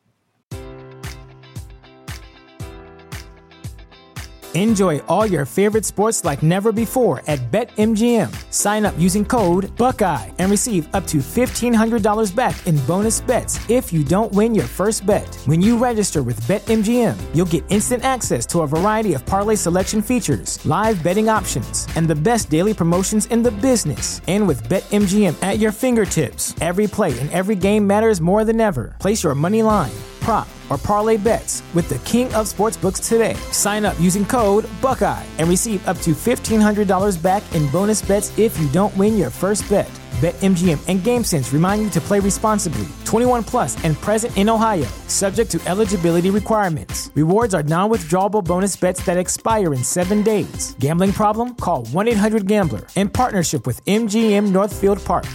Enjoy all your favorite sports like never before at BetMGM. Sign up using code Buckeye and receive up to fifteen hundred dollars back in bonus bets if you don't win your first bet. When you register with BetMGM, you'll get instant access to a variety of parlay selection features, live betting options, and the best daily promotions in the business. And with BetMGM at your fingertips, every play and every game matters more than ever. Place your money line, prop, or parlay bets with the king of sportsbooks today. Sign up using code Buckeye and receive up to fifteen hundred dollars back in bonus bets if you don't win your first bet. BetMGM and GameSense remind you to play responsibly. twenty-one plus and present in Ohio, subject to eligibility requirements. Rewards are non-withdrawable bonus bets that expire in seven days. Gambling problem? Call one eight hundred gambler. In partnership with M G M Northfield Park.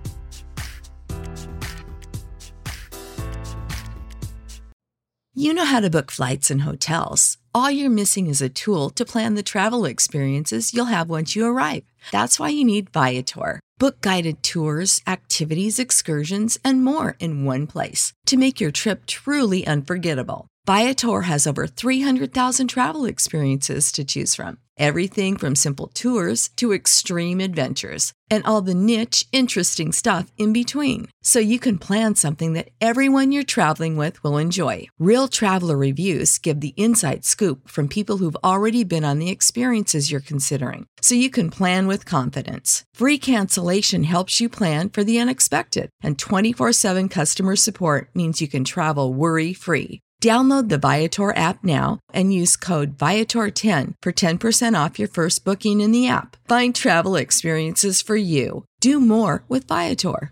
You know how to book flights and hotels. All you're missing is a tool to plan the travel experiences you'll have once you arrive. That's why you need Viator. Book guided tours, activities, excursions, and more in one place to make your trip truly unforgettable. Viator has over three hundred thousand travel experiences to choose from. Everything from simple tours to extreme adventures and all the niche, interesting stuff in between. So you can plan something that everyone you're traveling with will enjoy. Real traveler reviews give the inside scoop from people who've already been on the experiences you're considering. So you can plan with confidence. Free cancellation helps you plan for the unexpected. And twenty-four seven customer support means you can travel worry-free. Download the Viator app now and use code Viator ten for ten percent off your first booking in the app. Find travel experiences for you. Do more with Viator.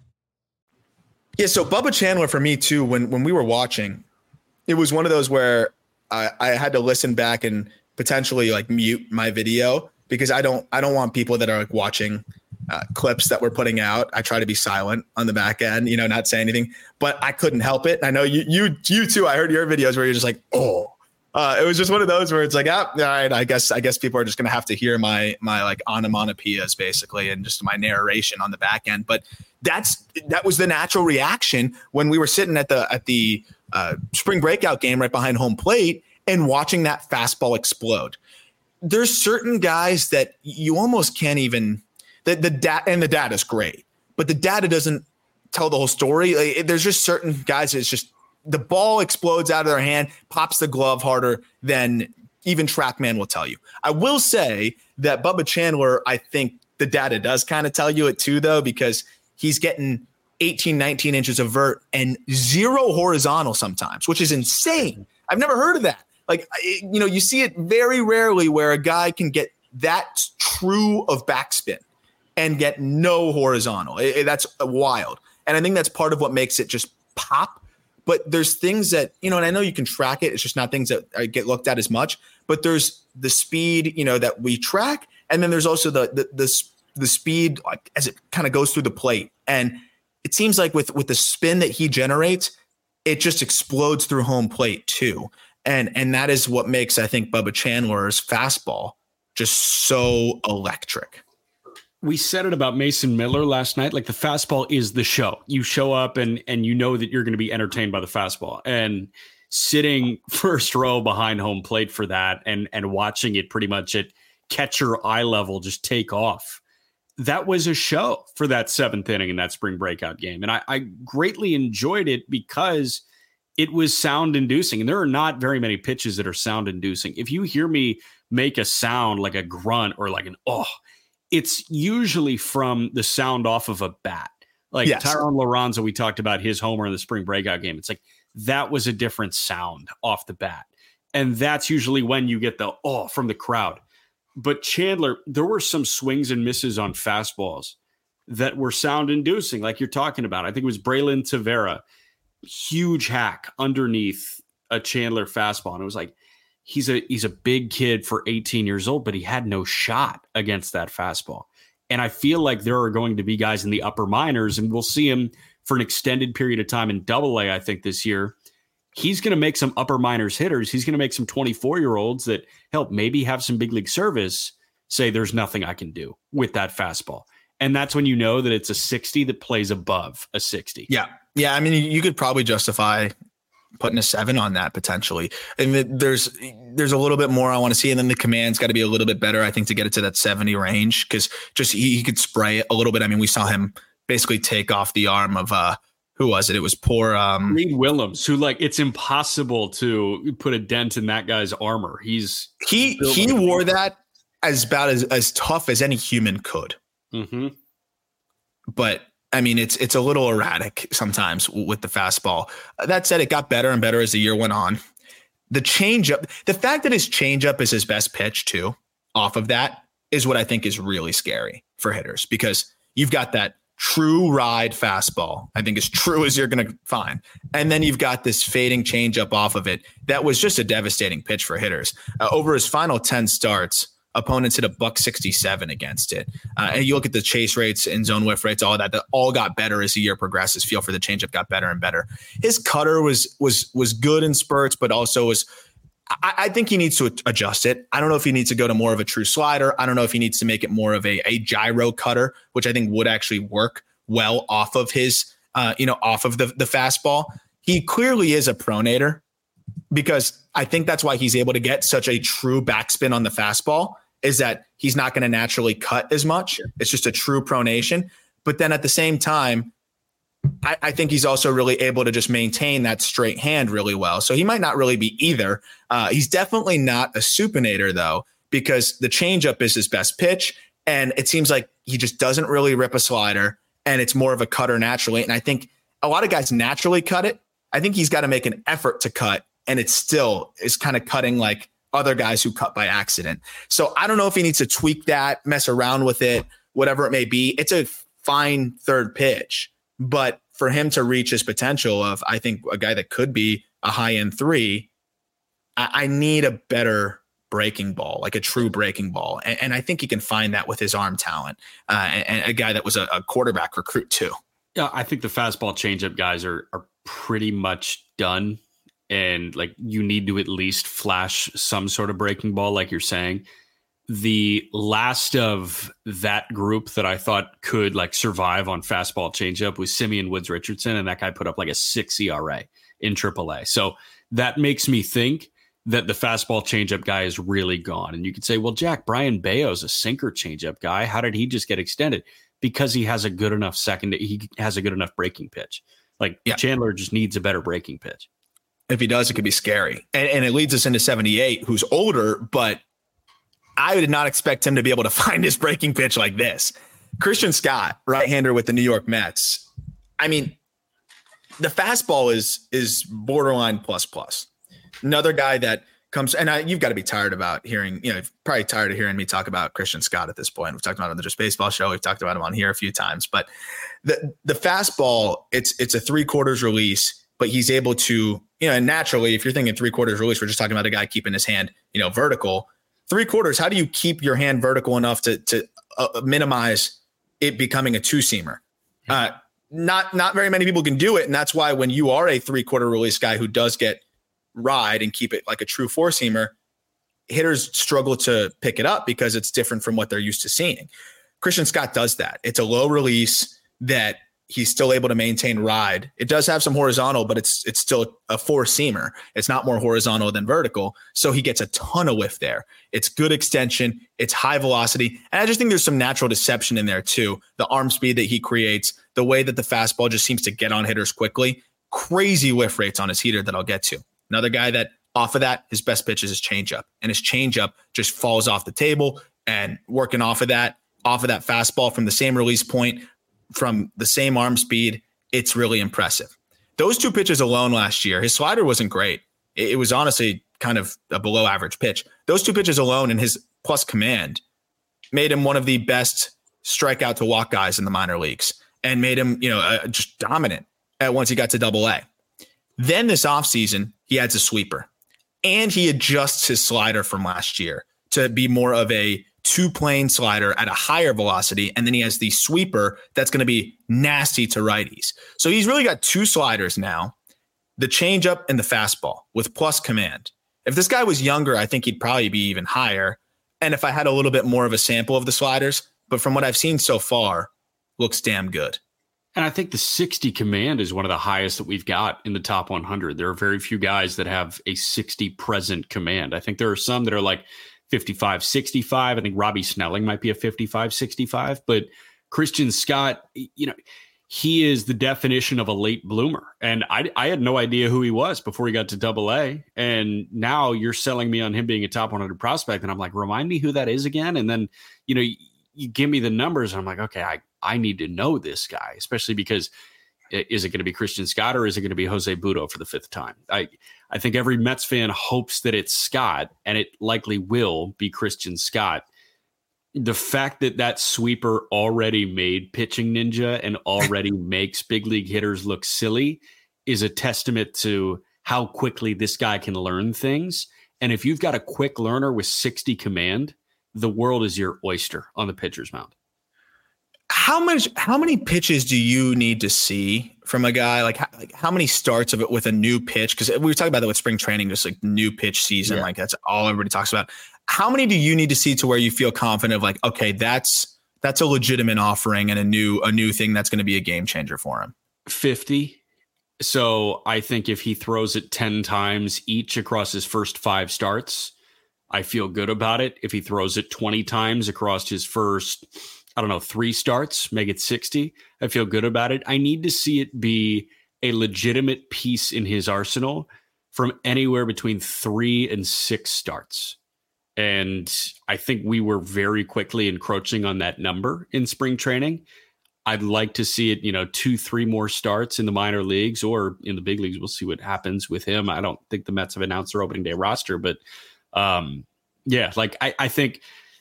Yeah, so Bubba Chandler for me too, when when we were watching, it was one of those where I, I had to listen back and potentially like mute my video because I don't I don't want people that are like watching uh, clips that we're putting out. I try to be silent on the back end, you know, not say anything, but I couldn't help it. I know you you you too. I heard your videos where you're just like, oh, uh, it was just one of those where it's like, ah, all right, I guess I guess people are just gonna have to hear my my like onomatopoeias basically and just my narration on the back end. But that's that was the natural reaction when we were sitting at the at the uh, spring breakout game right behind home plate and watching that fastball explode. There's certain guys that you almost can't even the the data and the data is great, but the data doesn't tell the whole story. Like, there's just certain guys. It's just the ball explodes out of their hand, pops the glove harder than even TrackMan will tell you. I will say that Bubba Chandler, I think the data does kind of tell you it too, though, because he's getting eighteen, nineteen inches of vert and zero horizontal sometimes, which is insane. I've never heard of that. Like, you know, you see it very rarely where a guy can get that true of backspin and get no horizontal. It, it, that's wild. And I think that's part of what makes it just pop. But there's things that, you know, and I know you can track it. It's just not things that get looked at as much. But there's the speed, you know, that we track. And then there's also the the the, the speed like, as it kind of goes through the plate. And it seems like with, with the spin that he generates, it just explodes through home plate too. And and that is what makes, I think, Bubba Chandler's fastball just so electric. We said it about Mason Miller last night. Like, the fastball is the show. You show up and and you know that you're going to be entertained by the fastball. And sitting first row behind home plate for that and and watching it pretty much at catcher eye level just take off. That was a show for that seventh inning in that spring breakout game. And I, I greatly enjoyed it because it was sound inducing. And there are not very many pitches that are sound inducing. If you hear me make a sound like a grunt or like an, oh, it's usually from the sound off of a bat. Like yes. Tyrone Lorenzo, we talked about his homer in the spring breakout game. It's like that was a different sound off the bat. And that's usually when you get the oh from the crowd. But Chandler, there were some swings and misses on fastballs that were sound inducing, like you're talking about. I think it was Braylon Tavera, huge hack underneath a Chandler fastball. And it was like, he's a he's a big kid for eighteen years old, but he had no shot against that fastball. And I feel like there are going to be guys in the upper minors, and we'll see him for an extended period of time in Double A, I think, this year. He's going to make some upper minors hitters. He's going to make some twenty-four-year-olds that help maybe have some big league service say there's nothing I can do with that fastball. And that's when you know that it's a sixty that plays above a sixty. Yeah. Yeah. I mean, you could probably justify putting a seven on that potentially. And there's there's a little bit more I want to see. And then the command's got to be a little bit better, I think, to get it to that seventy range, because just he, he could spray it a little bit. I mean, we saw him basically take off the arm of uh who was it? It was poor um Reed Willems, who like it's impossible to put a dent in that guy's armor. He's he he wore that as about as, as tough as any human could. Mm-hmm. But I mean, it's it's a little erratic sometimes with the fastball. That said, it got better and better as the year went on. The changeup, the fact that his changeup is his best pitch too, off of that, is what I think is really scary for hitters, because you've got that true ride fastball, I think as true as you're going to find. And then you've got this fading changeup off of it. That was just a devastating pitch for hitters. Uh, over his final ten starts, opponents hit a buck sixty-seven against it. Uh, and you look at the chase rates and zone whiff rates, all that, that all got better as the year progresses. Feel for the changeup got better and better. His cutter was was was good in spurts, but also was, I, I think he needs to adjust it. I don't know if he needs to go to more of a true slider. I don't know if he needs to make it more of a, a gyro cutter, which I think would actually work well off of his, uh, you know, off of the, the fastball. He clearly is a pronator, because I think that's why he's able to get such a true backspin on the fastball, is that he's not going to naturally cut as much. It's just a true pronation. But then at the same time, I, I think he's also really able to just maintain that straight hand really well. So he might not really be either. Uh, he's definitely not a supinator, though, because the changeup is his best pitch. And it seems like he just doesn't really rip a slider, and it's more of a cutter naturally. And I think a lot of guys naturally cut it. I think he's got to make an effort to cut, and it still is kind of cutting like other guys who cut by accident. So I don't know if he needs to tweak that, mess around with it, whatever it may be. It's a fine third pitch, but for him to reach his potential of, I think, a guy that could be a high end three, I, I need a better breaking ball, like a true breaking ball. And, and I think he can find that with his arm talent, uh, and, and a guy that was a, a quarterback recruit too. Yeah, I think the fastball changeup guys are are pretty much done. And like, you need to at least flash some sort of breaking ball, like you're saying. The last of that group that I thought could like survive on fastball changeup was Simeon Woods Richardson, and that guy put up like a six E R A in triple A. So that makes me think that the fastball changeup guy is really gone. And you could say, well, Jack, Brian Bayo's a sinker changeup guy. How did he just get extended? Because he has a good enough second. He has a good enough breaking pitch. Like yeah. Chandler just needs a better breaking pitch. If he does, it could be scary. And, and it leads us into seventy-eight, who's older, but I did not expect him to be able to find his breaking pitch like this. Christian Scott, right-hander with the New York Mets. I mean, the fastball is is borderline plus plus. Another guy that comes, and I, you've got to be tired about hearing, you know, probably tired of hearing me talk about Christian Scott at this point. We've talked about him on the Just Baseball show. We've talked about him on here a few times, but the the fastball, it's it's a three quarters release. But he's able to, you know, and naturally, if you're thinking three quarters release, we're just talking about a guy keeping his hand, you know, vertical. Three quarters, how do you keep your hand vertical enough to to uh, minimize it becoming a two-seamer? Uh, not not very many people can do it, and that's why when you are a three-quarter release guy who does get ride and keep it like a true four-seamer, hitters struggle to pick it up because it's different from what they're used to seeing. Christian Scott does that. It's a low release that he's still able to maintain ride. It does have some horizontal, but it's it's still a four-seamer. It's not more horizontal than vertical. So he gets a ton of whiff there. It's good extension. It's high velocity. And I just think there's some natural deception in there too. The arm speed that he creates, the way that the fastball just seems to get on hitters quickly. Crazy whiff rates on his heater that I'll get to. Another guy that off of that, his best pitch is his changeup. And his changeup just falls off the table, and working off of that, off of that fastball from the same release point, from the same arm speed. It's really impressive. Those two pitches alone last year, his slider wasn't great. It was honestly kind of a below average pitch. Those two pitches alone and his plus command made him one of the best strikeout to walk guys in the minor leagues and made him, you know, uh, just dominant at once he got to double A. Then this offseason, he adds a sweeper and he adjusts his slider from last year to be more of a two plane slider at a higher velocity. And then he has the sweeper that's going to be nasty to righties. So he's really got two sliders now, the changeup and the fastball with plus command. If this guy was younger, I think he'd probably be even higher. And if I had a little bit more of a sample of the sliders, but from what I've seen so far, looks damn good. And I think the sixty command is one of the highest that we've got in the top one hundred. There are very few guys that have a sixty present command. I think there are some that are like fifty-five, sixty-five. I think Robbie Snelling might be a fifty-five, sixty-five, but Christian Scott, you know, he is the definition of a late bloomer. And I, I had no idea who he was before he got to double A. And now you're selling me on him being a top one hundred prospect. And I'm like, remind me who that is again. And then, you know, you, you give me the numbers and I'm like, okay, I, I need to know this guy, especially because is it going to be Christian Scott or is it going to be Jose Butto for the fifth time? I, I think every Mets fan hopes that it's Scott, and it likely will be Christian Scott. The fact that that sweeper already made Pitching Ninja and already makes big league hitters look silly is a testament to how quickly this guy can learn things. And if you've got a quick learner with sixty command, the world is your oyster on the pitcher's mound. How much, how many pitches do you need to see from a guy? Like how, like how many starts of it with a new pitch? Because we were talking about that with spring training, just like new pitch season. Yeah. Like that's all everybody talks about. How many do you need to see to where you feel confident of like, okay, that's, that's a legitimate offering and a new, a new thing that's going to be a game changer for him? fifty. So I think if he throws it ten times each across his first five starts, I feel good about it. If he throws it twenty times across his first, I don't know, three starts, make it sixty, I feel good about it. I need to see it be a legitimate piece in his arsenal from anywhere between three and six starts. And I think we were very quickly encroaching on that number in spring training. I'd like to see it, you know, two, three more starts in the minor leagues or in the big leagues. We'll see what happens with him. I don't think the Mets have announced their opening day roster, but um, yeah, like I, I think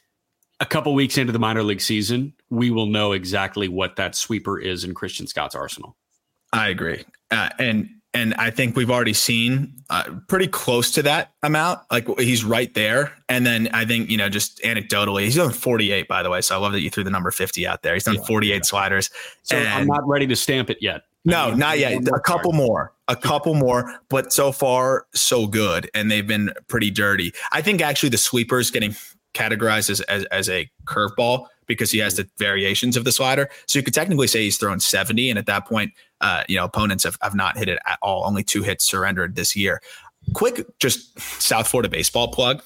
a couple weeks into the minor league season, we will know exactly what that sweeper is in Christian Scott's arsenal. I agree. Uh, and and I think we've already seen uh, pretty close to that amount. Like he's right there. And then I think, you know, just anecdotally, he's done forty-eight, by the way. So I love that you threw the number fifty out there. He's done yeah, forty-eight yeah. sliders. So and I'm not ready to stamp it yet. No, I mean, not yet. A couple more, a couple more, but so far so good. And they've been pretty dirty. I think actually the sweeper is getting categorized as, as, as a curveball because he has the variations of the slider. So you could technically say he's thrown seventy. And at that point, uh, you know, opponents have, have not hit it at all. Only two hits surrendered this year. Quick, just South Florida baseball plug.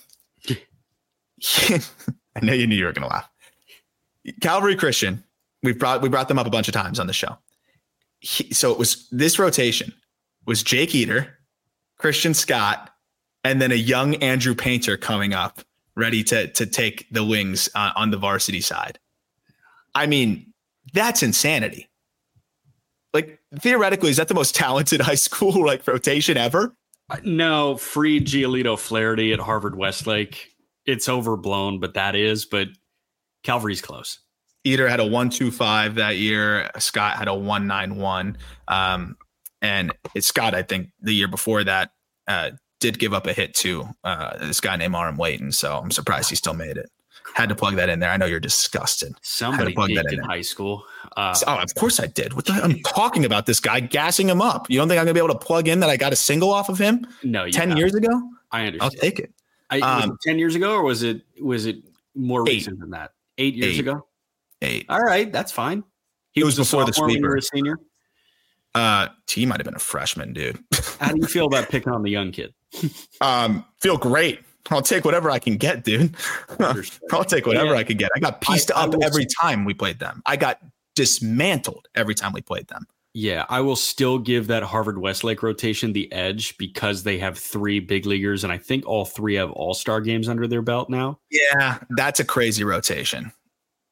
I know you knew you were going to laugh. Calvary Christian. We've brought, we brought them up a bunch of times on the show. He, so it was this rotation was Jake Eater, Christian Scott, and then a young Andrew Painter coming up, ready to to take the wings uh, on the varsity side. I mean, that's insanity. Like theoretically, is that the most talented high school like rotation ever? No, free Giolito Flaherty at Harvard Westlake. It's overblown, but that is. But Calvary's close. Eater had a one two five that year. Scott had a one nine one, um, and it's Scott. I think the year before that. Uh, did give up a hit to uh, this guy named Aram Layton. So I'm surprised he still made it. Had to plug that in there. I know you're disgusted. Somebody did in, in high school. Uh, oh, of course I did. What the, I'm talking about this guy, gassing him up. You don't think I'm going to be able to plug in that I got a single off of him no, ten haven't. years ago? I understand. I'll take it. I, was um, it ten years ago or was it was it more eight. recent than that? Eight years eight. ago? Eight. All right, that's fine. He it was, was before the sweeper. When you were a senior? Uh, he might have been a freshman, dude. How do you feel about picking on the young kid? um, feel great. I'll take whatever I can get, dude. I'll take whatever yeah. I can get. I got pieced I, up I every st- time we played them. I got dismantled every time we played them. Yeah, I will still give that Harvard Westlake rotation the edge because they have three big leaguers, and I think all three have all-star games under their belt now. Yeah, that's a crazy rotation.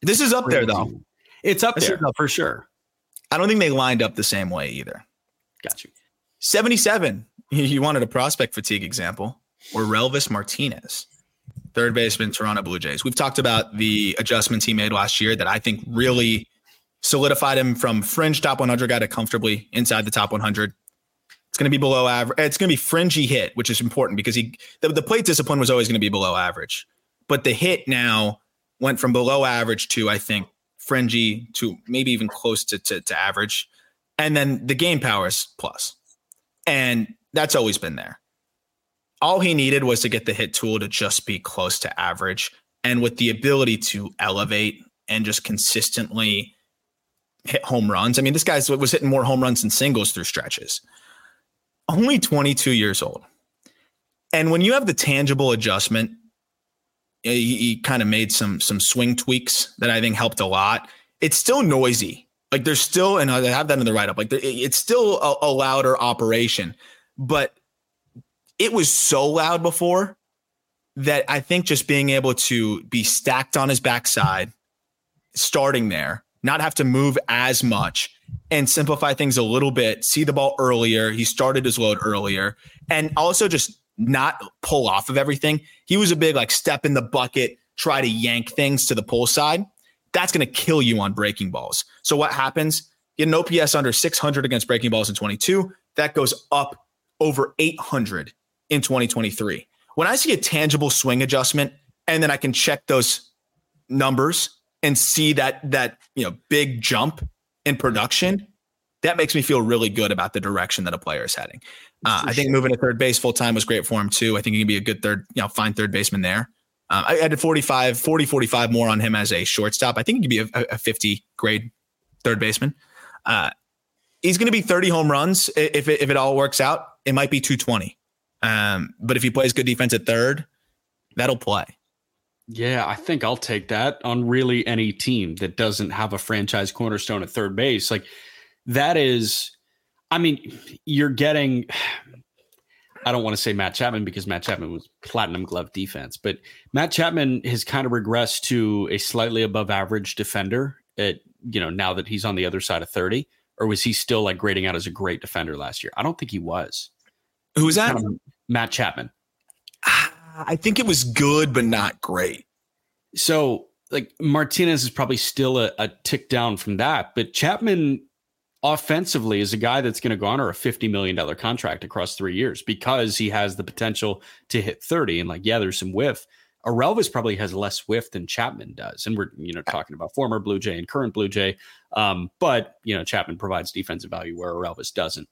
This is up there, though. It's up this there up. for sure. I don't think they lined up the same way either. Got you. seventy-seven. You wanted a prospect fatigue example. Orelvis Martinez, third baseman, Toronto Blue Jays. We've talked about the adjustments he made last year that I think really solidified him from fringe top one hundred guy to comfortably inside the top one hundred. It's going to be below average. It's going to be fringy hit, which is important because he the, the plate discipline was always going to be below average. But the hit now went from below average to, I think, fringy to maybe even close to, to, to average. And then the game power is plus. And that's always been there. All he needed was to get the hit tool to just be close to average. And with the ability to elevate and just consistently hit home runs. I mean, this guy was hitting more home runs than singles through stretches. Only twenty-two years old. And when you have the tangible adjustment, he, he kind of made some, some swing tweaks that I think helped a lot. It's still noisy. Like there's still, and I have that in the write-up, like it's still a, a louder operation, but it was so loud before that I think just being able to be stacked on his backside, starting there, not have to move as much and simplify things a little bit, see the ball earlier. He started his load earlier and also just not pull off of everything. He was a big like step in the bucket, try to yank things to the pull side. That's going to kill you on breaking balls. So what happens? You get an O P S under six hundred against breaking balls in twenty-two. That goes up over eight hundred in twenty twenty-three. When I see a tangible swing adjustment and then I can check those numbers and see that, that, you know, big jump in production, that makes me feel really good about the direction that a player is heading. Uh, I think moving to third base full time was great for him too. I think he can be a good third, you know, fine third baseman there. Uh, I added forty-five, forty, forty-five more on him as a shortstop. I think he could be a, a fifty grade third baseman. Uh, he's going to be thirty home runs. If it, if it all works out, it might be two twenty. Um, but if he plays good defense at third, that'll play. Yeah, I think I'll take that on really any team that doesn't have a franchise cornerstone at third base. Like that is, I mean, you're getting, I don't want to say Matt Chapman because Matt Chapman was platinum glove defense, but Matt Chapman has kind of regressed to a slightly above average defender at, you know, now that he's on the other side of thirty, or was he still like grading out as a great defender last year? I don't think he was. Who was that? Kind of Matt Chapman. I think it was good, but not great. So like Martinez is probably still a, a tick down from that, but Chapman offensively is a guy that's going to garner a fifty million dollars contract across three years because he has the potential to hit thirty. And like, yeah, there's some whiff. Orelvis probably has less whiff than Chapman does. And we're, you know, talking about former Blue Jay and current Blue Jay. Um, but, you know, Chapman provides defensive value where Orelvis doesn't.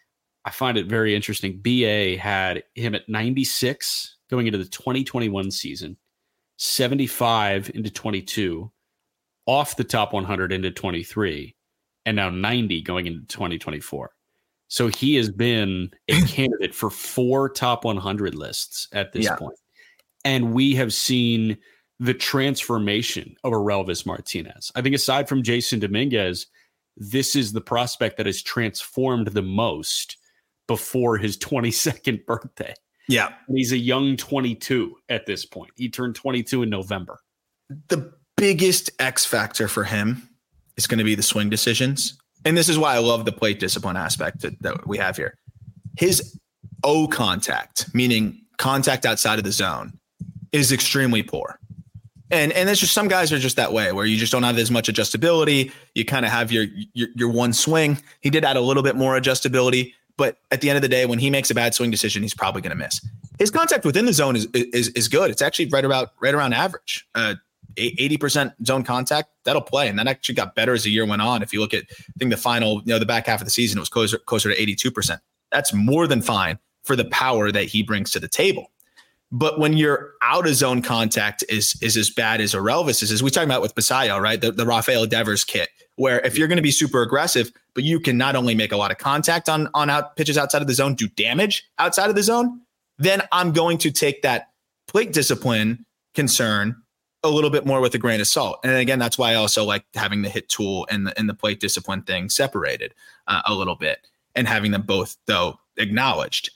I find it very interesting. B A had him at ninety-six going into the twenty twenty-one season, seventy-five into twenty-two, off the top one hundred into twenty-three, and now ninety going into twenty twenty-four. So he has been a candidate for four top one hundred lists at this yeah. point. And we have seen the transformation of Orelvis Martinez. I think aside from Jason Dominguez, this is the prospect that has transformed the most before his twenty-second birthday. Yeah. And he's a young twenty-two at this point. He turned twenty-two in November. The biggest X factor for him is going to be the swing decisions. And this is why I love the plate discipline aspect that, that we have here. His O contact, meaning contact outside of the zone, is extremely poor. And and it's just some guys are just that way where you just don't have as much adjustability. You kind of have your, your your one swing. He did add a little bit more adjustability, but at the end of the day, when he makes a bad swing decision, he's probably going to miss. His contact within the zone is is is good. It's actually right about right around average. Uh, eighty percent zone contact, that'll play. And that actually got better as the year went on. If you look at, I think the final, you know, the back half of the season, it was closer closer to eighty-two percent. That's more than fine for the power that he brings to the table. But when your out of zone contact is is as bad as Orelvis is, as we talking about with Basayo, right? The, the Rafael Devers kit, where if you're going to be super aggressive, but you can not only make a lot of contact on, on out pitches outside of the zone, do damage outside of the zone, then I'm going to take that plate discipline concern a little bit more with a grain of salt. And again, that's why I also like having the hit tool and the, and the plate discipline thing separated uh, a little bit and having them both, though, acknowledged.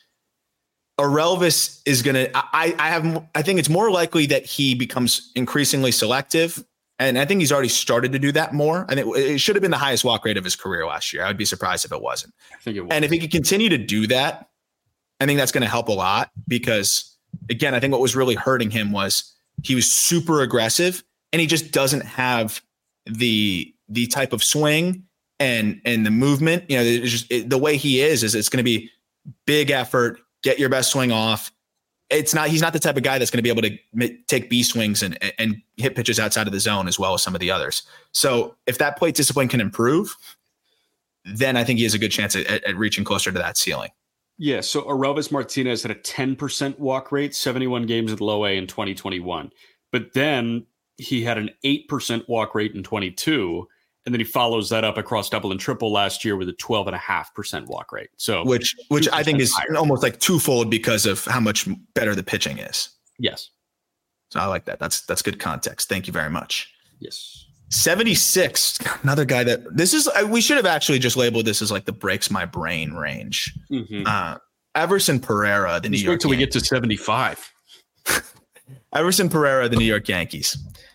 Orelvis is going to, I I have, I think it's more likely that he becomes increasingly selective And I think he's already started to do that more. I think it should have been the highest walk rate of his career last year. I would be surprised if it wasn't. I think it was. And if he could continue to do that, I think that's going to help a lot because, again, I think what was really hurting him was he was super aggressive and he just doesn't have the the type of swing and and the movement. You know, it's just it, the way he is is it's going to be big effort, get your best swing off. It's not, he's not the type of guy that's going to be able to m- take B swings and, and hit pitches outside of the zone as well as some of the others. So if that plate discipline can improve, then I think he has a good chance at, at reaching closer to that ceiling. Yeah. So Aroldis Martinez had a ten percent walk rate, seventy-one games at low A in twenty twenty-one. But then he had an eight percent walk rate in twenty-two. And then he follows that up across double and triple last year with a twelve and a half percent walk rate. So which, which I think is higher. Almost like twofold because of how much better the pitching is. Yes. So I like that. That's, that's good context. Thank you very much. Yes. seventy-six, another guy that this is, we should have actually just labeled this as like the breaks my brain range. Mm-hmm. Uh, Everson Pereira, the New Just York wait till we Yankees. get to seventy-five. Everson Pereira, the New York Yankees.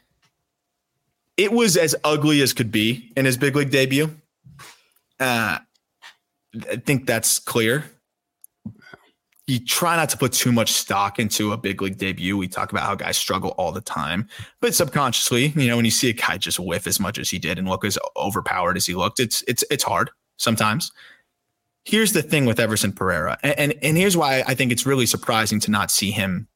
It was as ugly as could be in his big league debut. Uh, I think that's clear. You try not to put too much stock into a big league debut. We talk about how guys struggle all the time, but subconsciously, you know, when you see a guy just whiff as much as he did and look as overpowered as he looked, it's it's it's hard sometimes. Here's the thing with Everson Pereira, and and, and here's why I think it's really surprising to not see him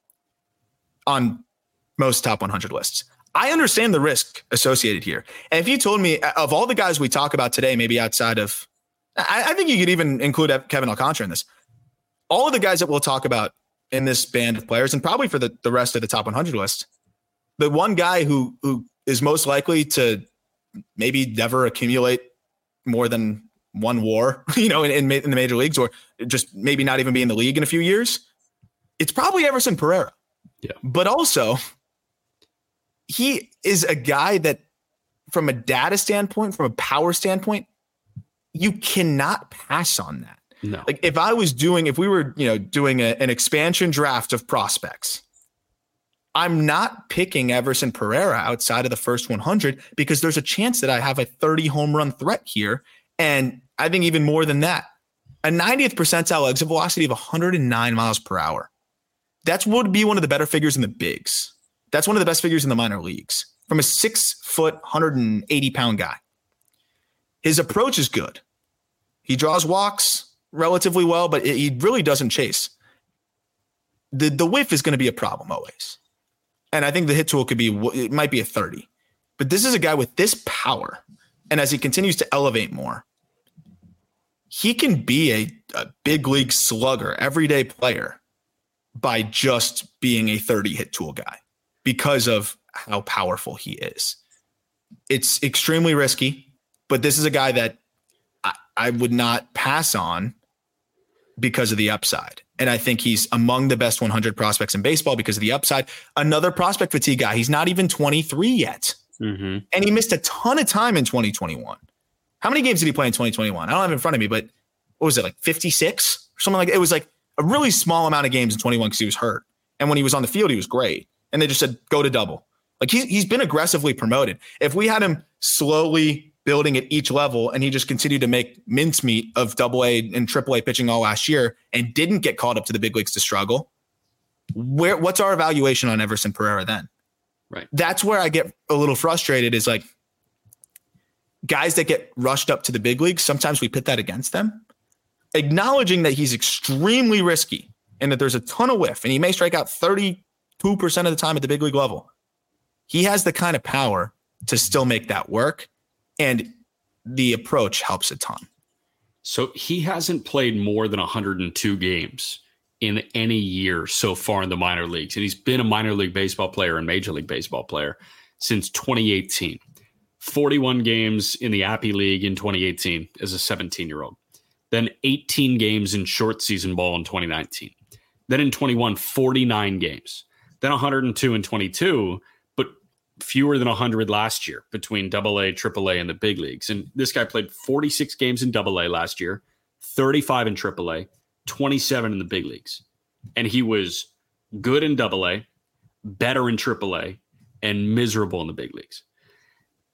on most top one hundred lists. I understand the risk associated here. And if you told me of all the guys we talk about today, maybe outside of, I, I think you could even include Kevin Alcantara in this. All of the guys that we'll talk about in this band of players, and probably for the, the rest of the top one hundred list, the one guy who who is most likely to maybe never accumulate more than one WAR, you know, in, in, in the major leagues, or just maybe not even be in the league in a few years, it's probably Everson Pereira. Yeah. But also, he is a guy that, from a data standpoint, from a power standpoint, you cannot pass on that. No. Like if I was doing, if we were, you know, doing a, an expansion draft of prospects, I'm not picking Everson Pereira outside of the first one hundred because there's a chance that I have a thirty home run threat here. And I think even more than that, a ninetieth percentile exit velocity of one hundred nine miles per hour. That's would be one of the better figures in the bigs. That's one of the best figures in the minor leagues from a six foot, one hundred eighty pound guy. His approach is good. He draws walks relatively well, but he really doesn't chase. The, the whiff is going to be a problem always. And I think the hit tool could be, it might be a thirty, but this is a guy with this power. And as he continues to elevate more, he can be a, a big league slugger, everyday player by just being a thirty hit tool guy, because of how powerful he is. It's extremely risky, but this is a guy that I, I would not pass on because of the upside. And I think he's among the best one hundred prospects in baseball because of the upside. Another prospect fatigue guy. He's not even twenty-three yet. Mm-hmm. And he missed a ton of time in twenty twenty-one. How many games did he play in twenty twenty-one? I don't have it in front of me, but what was it, like fifty-six or something like that? It was like a really small amount of games in twenty-one because he was hurt. And when he was on the field, he was great. And they just said, go to double. Like he's, he's been aggressively promoted. If we had him slowly building at each level and he just continued to make mincemeat of double A and triple A pitching all last year and didn't get called up to the big leagues to struggle, where what's our evaluation on Everson Pereira then? Right. That's where I get a little frustrated is like guys that get rushed up to the big leagues. Sometimes we pit that against them, acknowledging that he's extremely risky and that there's a ton of whiff and he may strike out thirty-two percent of the time at the big league level. He has the kind of power to still make that work. And the approach helps a ton. So he hasn't played more than one hundred two games in any year so far in the minor leagues. And he's been a minor league baseball player and major league baseball player since twenty eighteen. forty-one games in the Appy League in twenty eighteen as a seventeen-year-old. Then eighteen games in short season ball in twenty nineteen. Then in twenty-one, forty-nine games. Then one hundred two in twenty-two, but fewer than one hundred last year between double A, triple A, and the big leagues. And this guy played forty-six games in double A last year, thirty-five in triple A, twenty-seven in the big leagues. And he was good in double A, better in triple A, and miserable in the big leagues.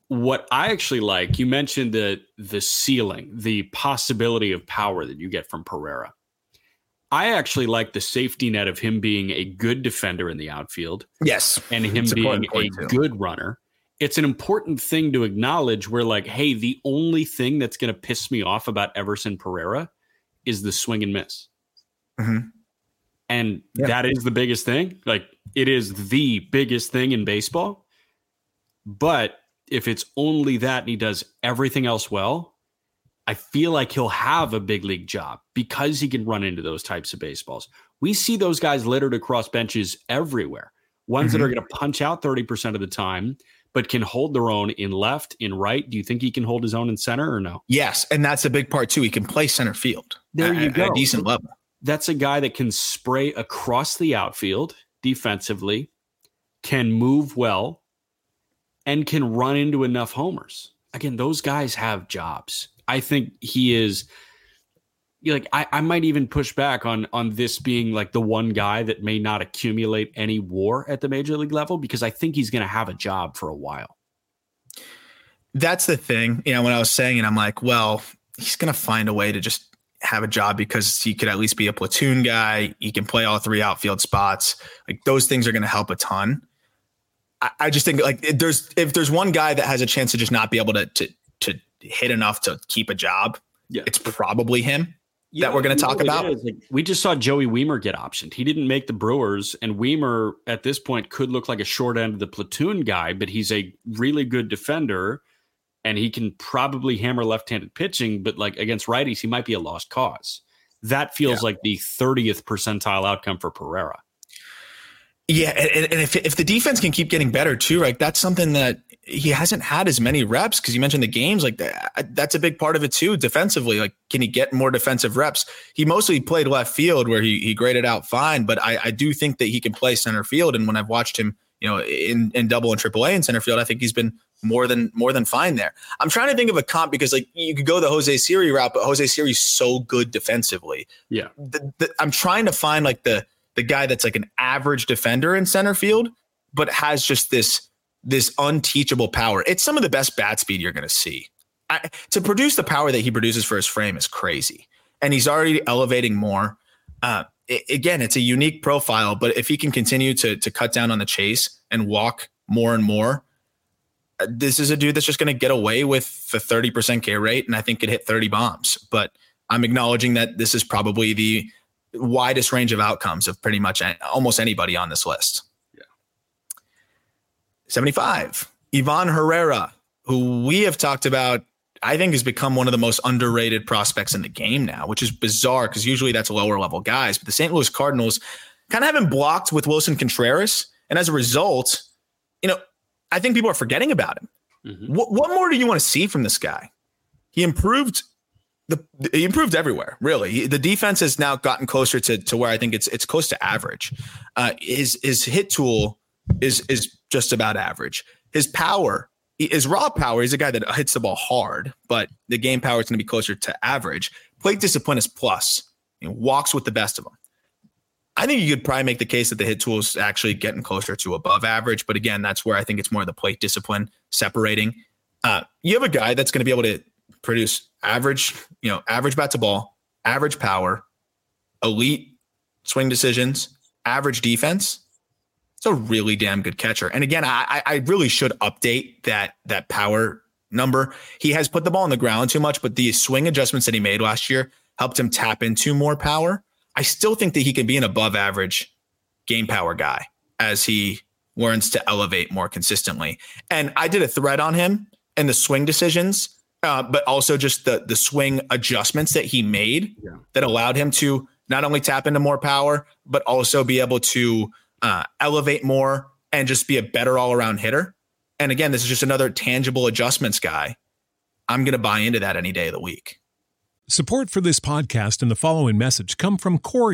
what I actually like, you mentioned the the ceiling, the possibility of power that you get from Pereira. I actually like the safety net of him being a good defender in the outfield. Yes. And him being a too. good runner. It's an important thing to acknowledge where, like, hey, the only thing that's going to piss me off about Everson Pereira is the swing and miss. Mm-hmm. And yeah. that is the biggest thing. Like, it is the biggest thing in baseball. But if it's only that and he does everything else well, I feel like he'll have a big league job because he can run into those types of baseballs. We see those guys littered across benches everywhere. Ones mm-hmm. that are going to punch out thirty percent of the time, but can hold their own in left, in right. Do you think he can hold his own in center or no? Yes, and that's a big part too. He can play center field. There at, you go. At a decent level. That's a guy that can spray across the outfield defensively, can move well, and can run into enough homers. Again, those guys have jobs. I think he is like, I, I might even push back on, on this being like the one guy that may not accumulate any WAR at the major league level, because I think he's going to have a job for a while. That's the thing. You know, when I was saying it, I'm like, well, he's going to find a way to just have a job because he could at least be a platoon guy. He can play all three outfield spots. Like, those things are going to help a ton. I, I just think like if there's, if there's one guy that has a chance to just not be able to, to, to hit enough to keep a job, yeah. it's probably him yeah, that we're going to talk about. Like, we just saw Joey Wiemer get optioned. He didn't make the Brewers, and Wiemer at this point could look like a short end of the platoon guy, but he's a really good defender and he can probably hammer left-handed pitching, but like against righties, he might be a lost cause. That feels yeah. like the thirtieth percentile outcome for Pereira. Yeah, and, and if if the defense can keep getting better too, right? That's something that he hasn't had as many reps, because you mentioned the games, like that. That's a big part of it too. Defensively, like, can he get more defensive reps? He mostly played left field where he he graded out fine, but I, I do think that he can play center field. And when I've watched him, you know, in in double and triple A in center field, I think he's been more than more than fine there. I'm trying to think of a comp, because like you could go the Jose Siri route, but Jose Siri's so good defensively. Yeah, the, the, I'm trying to find like the. the guy that's like an average defender in center field, but has just this, this unteachable power. It's some of the best bat speed you're going to see. I, to produce the power that he produces for his frame is crazy. And he's already elevating more. Uh, it, again, it's a unique profile, but if he can continue to, to cut down on the chase and walk more and more, uh, this is a dude that's just going to get away with the thirty percent K rate. And I think could hit thirty bombs, but I'm acknowledging that this is probably the widest range of outcomes of pretty much almost anybody on this list. Yeah. seventy-five, Ivan Herrera, who we have talked about, I think has become one of the most underrated prospects in the game now, which is bizarre because usually that's lower level guys. But the Saint Louis Cardinals kind of have him blocked with Wilson Contreras. And as a result, you know, I think people are forgetting about him. Mm-hmm. What, what more do you want to see from this guy? He improved The, he improved everywhere, really. The defense has now gotten closer to, to where I think it's it's close to average. Uh, his his hit tool is is just about average. His power, his raw power, he's a guy that hits the ball hard, but the game power is going to be closer to average. Plate discipline is plus. He walks with the best of them. I think you could probably make the case that the hit tool is actually getting closer to above average. But again, that's where I think it's more the plate discipline separating. Uh, you have a guy that's going to be able to produce average, you know, average bat to ball, average power, elite swing decisions, average defense. It's a really damn good catcher. And again, I, I really should update that that power number. He has put the ball on the ground too much, but the swing adjustments that he made last year helped him tap into more power. I still think that he can be an above average game power guy as he learns to elevate more consistently. And I did a thread on him and the swing decisions. Uh, but also just the the swing adjustments that he made yeah. that allowed him to not only tap into more power, but also be able to uh, elevate more and just be a better all-around hitter. And again, this is just another tangible adjustments guy. I'm going to buy into that any day of the week. Support for this podcast and the following message come from Corient.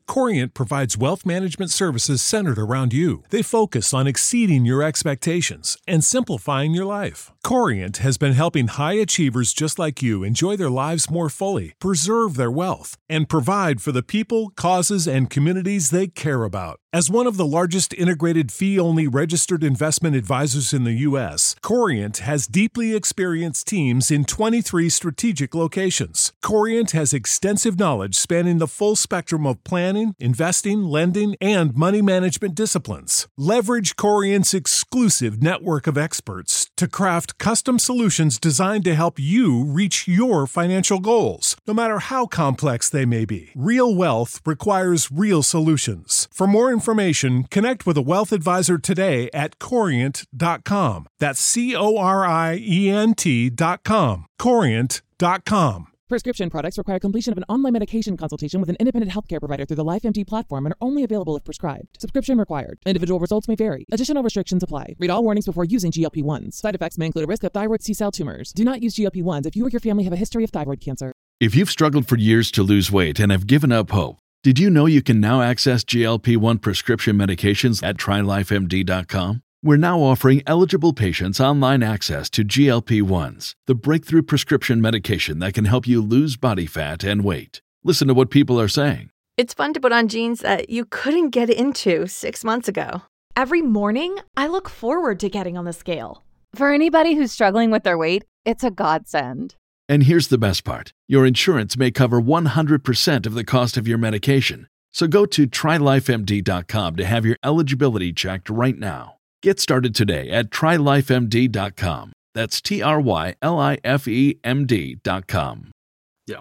Corient provides wealth management services centered around you. They focus on exceeding your expectations and simplifying your life. Corient has been helping high achievers just like you enjoy their lives more fully, preserve their wealth, and provide for the people, causes, and communities they care about. As one of the largest integrated fee-only registered investment advisors in the U S, Corient has deeply experienced teams in twenty-three strategic locations. Corient has extensive knowledge spanning the full spectrum of planning, investing, lending, and money management disciplines. Leverage Corient's exclusive network of experts to craft custom solutions designed to help you reach your financial goals, no matter how complex they may be. Real wealth requires real solutions. For more information, connect with a wealth advisor today at corient dot com. That's C O R I E N T dot com. corient dot com. Prescription products require completion of an online medication consultation with an independent healthcare provider through the LifeMD platform and are only available if prescribed. Subscription required. Individual results may vary. Additional restrictions apply. Read all warnings before using G L P one s. Side effects may include a risk of thyroid C-cell tumors. Do not use G L P one s if you or your family have a history of thyroid cancer. If you've struggled for years to lose weight and have given up hope, did you know you can now access G L P one prescription medications at try life M D dot com? We're now offering eligible patients online access to G L P one s, the breakthrough prescription medication that can help you lose body fat and weight. Listen to what people are saying. It's fun to put on jeans that you couldn't get into six months ago. Every morning, I look forward to getting on the scale. For anybody who's struggling with their weight, it's a godsend. And here's the best part. Your insurance may cover one hundred percent of the cost of your medication. So go to try life M D dot com to have your eligibility checked right now. Get started today at try life M D dot com. That's T R Y L I F E M D dot com. Yeah.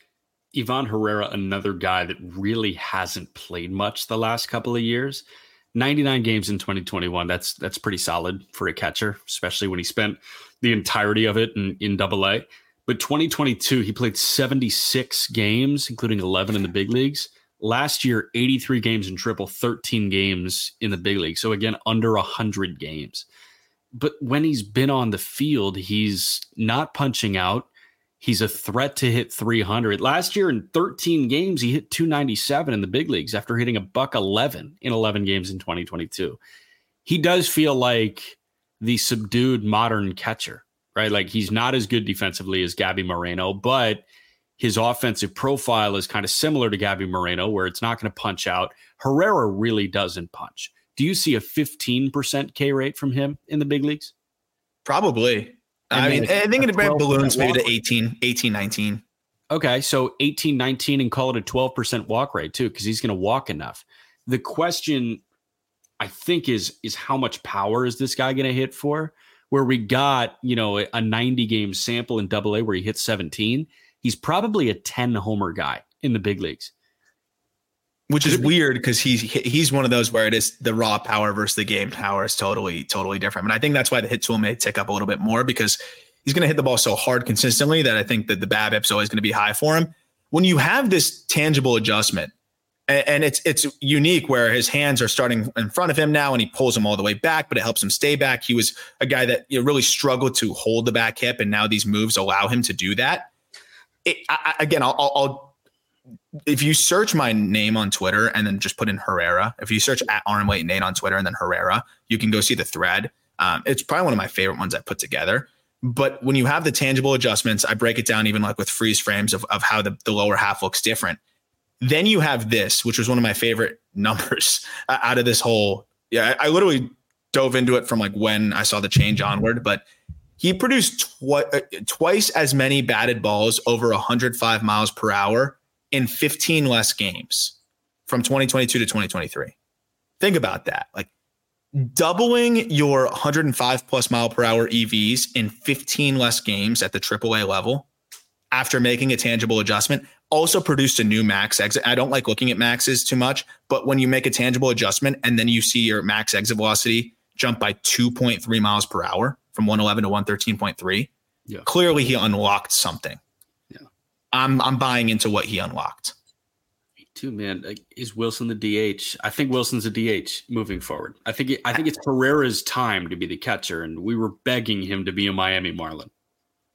Ivan Herrera, another guy that really hasn't played much the last couple of years. ninety-nine games in twenty twenty-one. That's that's pretty solid for a catcher, especially when he spent the entirety of it in, in Double A. But twenty twenty-two, he played seventy-six games, including eleven in the big leagues. Last year, eighty-three games in triple, thirteen games in the big league. So again, under one hundred games. But when he's been on the field, he's not punching out. He's a threat to hit three hundred. Last year in thirteen games, he hit two ninety-seven in the big leagues after hitting a buck eleven in eleven games in twenty twenty-two. He does feel like the subdued modern catcher, right? Like he's not as good defensively as Gabby Moreno, but his offensive profile is kind of similar to Gabby Moreno, where it's not going to punch out. Herrera really doesn't punch. Do you see a fifteen percent K rate from him in the big leagues? Probably. I mean, I think it balloons maybe to eighteen, eighteen, nineteen. Okay, so eighteen, nineteen, and call it a twelve percent walk rate too, because he's going to walk enough. The question, I think, is is how much power is this guy going to hit for? Where we got, you know, a ninety game sample in Double A where he hit seventeen. He's probably a ten homer guy in the big leagues. Which is weird because he's he's one of those where it is the raw power versus the game power is totally, totally different. And I think that's why the hit tool may tick up a little bit more because he's going to hit the ball so hard consistently that I think that the BABIP's always going to be high for him. When you have this tangible adjustment, and, and it's it's unique where his hands are starting in front of him now and he pulls them all the way back, but it helps him stay back. He was a guy that you know, really struggled to hold the back hip, and now these moves allow him to do that. It, I, again, I'll, I'll, I'll if you search my name on Twitter and then just put in Herrera, if you search at Aram Leighton Nate on Twitter and then Herrera, you can go see the thread. Um, it's probably one of my favorite ones I put together. But when you have the tangible adjustments, I break it down even like with freeze frames of, of how the, the lower half looks different. Then you have this, which was one of my favorite numbers uh, out of this whole. Yeah, I, I literally dove into it from like when I saw the change onward, but he produced twi- twice as many batted balls over one hundred five miles per hour in fifteen less games from twenty twenty-two to twenty twenty-three. Think about that. Like doubling your one hundred five plus mile per hour E Vs in fifteen less games at the triple A level after making a tangible adjustment also produced a new max exit. I don't like looking at maxes too much, but when you make a tangible adjustment and then you see your max exit velocity jump by two point three miles per hour from one eleven to one thirteen point three, yeah. Clearly he unlocked something. Yeah, I'm I'm buying into what he unlocked. Me too, man. Is Wilson the D H? I think Wilson's a D H moving forward. I think it, I think it's Herrera's time to be the catcher, and we were begging him to be a Miami Marlin.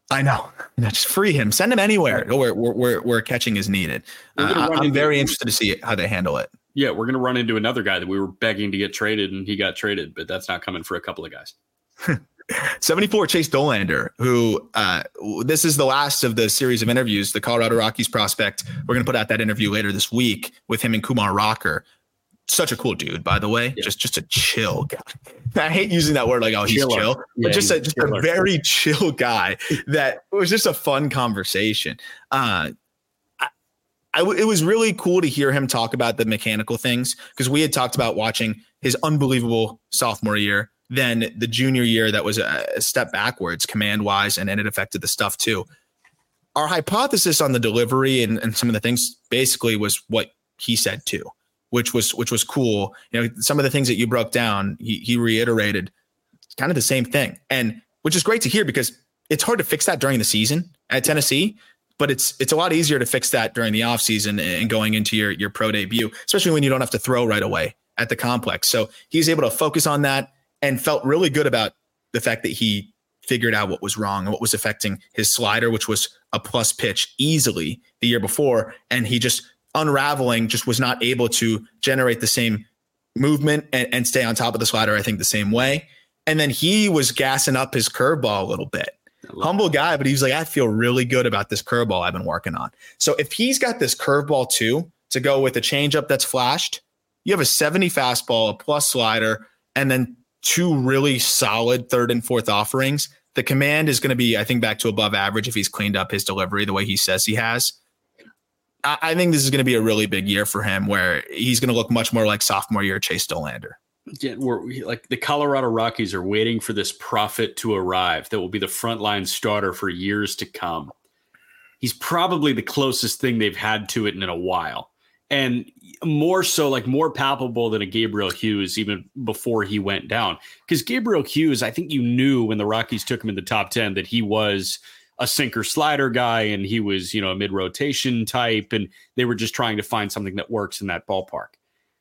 I know. No, just free him. Send him anywhere where, where, where catching is needed. Uh, I'm very interested to see how they handle it. Yeah, we're going to run into another guy that we were begging to get traded, and he got traded, but that's not coming for a couple of guys. seventy-four, Chase Dollander, who uh, this is the last of the series of interviews, the Colorado Rockies prospect. We're going to put out that interview later this week with him and Kumar Rocker. Such a cool dude, by the way. Yeah. Just just a chill guy. I hate using that word like, oh, he's Chiller. chill. But yeah, just, a, just a very chill guy that it was just a fun conversation. Uh, I, I, it was really cool to hear him talk about the mechanical things because we had talked about watching his unbelievable sophomore year, then the junior year that was a, a step backwards command-wise, and then it affected the stuff too. Our hypothesis on the delivery and, and some of the things basically was what he said too. Which was which was cool. You know, some of the things that you broke down, he he reiterated kind of the same thing, and which is great to hear because it's hard to fix that during the season at Tennessee, but it's it's a lot easier to fix that during the offseason and going into your your pro debut, especially when you don't have to throw right away at the complex. So he was able to focus on that and felt really good about the fact that he figured out what was wrong and what was affecting his slider, which was a plus pitch easily the year before, and he just unraveling just was not able to generate the same movement and, and stay on top of the slider, I think, the same way. And then he was gassing up his curveball a little bit. Humble guy, but he was like, I feel really good about this curveball I've been working on. So if he's got this curveball too, to go with a changeup that's flashed, you have a seventy fastball, a plus slider, and then two really solid third and fourth offerings. The command is going to be, I think, back to above average if he's cleaned up his delivery the way he says he has. I think this is going to be a really big year for him where he's going to look much more like sophomore year Chase Dollander. Yeah, we're like the Colorado Rockies are waiting for this prophet to arrive that will be the frontline starter for years to come. He's probably the closest thing they've had to it in a while, and more so, like more palpable than a Gabriel Hughes even before he went down. Because Gabriel Hughes, I think you knew when the Rockies took him in the top ten that he was a sinker slider guy and he was, you know, a mid rotation type, and they were just trying to find something that works in that ballpark.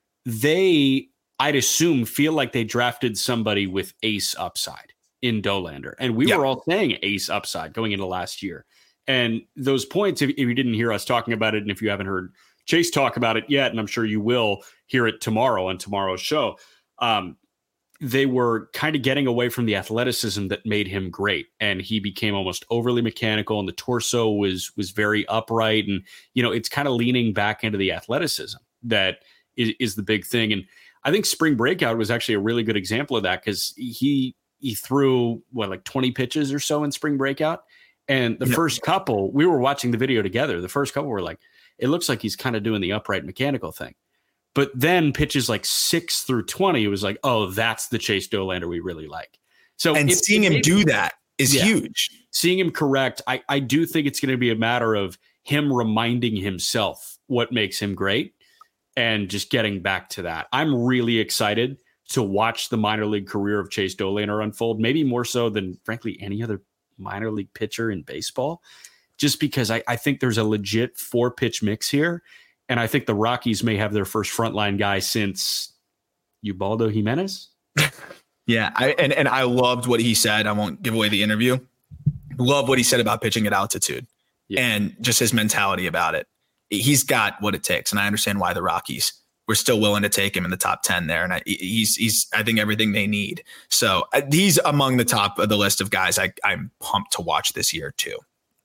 They, I'd assume, feel like they drafted somebody with ace upside in Dollander. And we yep. were all saying ace upside going into last year. And those points, if, if you didn't hear us talking about it, and if you haven't heard Chase talk about it yet, and I'm sure you will hear it tomorrow on tomorrow's show, um, they were kind of getting away from the athleticism that made him great. And he became almost overly mechanical, and the torso was, was very upright. And, you know, it's kind of leaning back into the athleticism that is, is the big thing. And I think spring breakout was actually a really good example of that, because he, he threw what, like twenty pitches or so in spring breakout. And the yeah. first couple, we were watching the video together. The first couple were like, it looks like he's kind of doing the upright mechanical thing. But then pitches like six through twenty, it was like, oh, that's the Chase Dollander we really like. So and if, seeing if him maybe, do that is yeah, huge. Seeing him correct, I, I do think it's going to be a matter of him reminding himself what makes him great and just getting back to that. I'm really excited to watch the minor league career of Chase Dollander unfold, maybe more so than, frankly, any other minor league pitcher in baseball, just because I, I think there's a legit four pitch mix here. And I think the Rockies may have their first frontline guy since Ubaldo Jimenez. yeah. I, and, and I loved what he said. I won't give away the interview. Love what he said about pitching at altitude yeah. and just his mentality about it. He's got what it takes. And I understand why the Rockies were still willing to take him in the top ten there. And I, he's, he's, I think everything they need. So uh, he's among the top of the list of guys I, I'm pumped to watch this year too.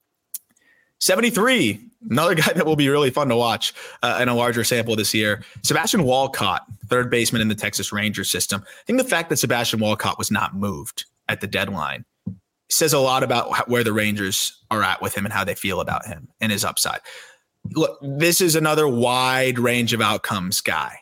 seventy-three, another guy that will be really fun to watch uh, in a larger sample this year. Sebastian Walcott, third baseman in the Texas Rangers system. I think the fact that Sebastian Walcott was not moved at the deadline says a lot about where the Rangers are at with him and how they feel about him and his upside. Look, this is another wide range of outcomes guy.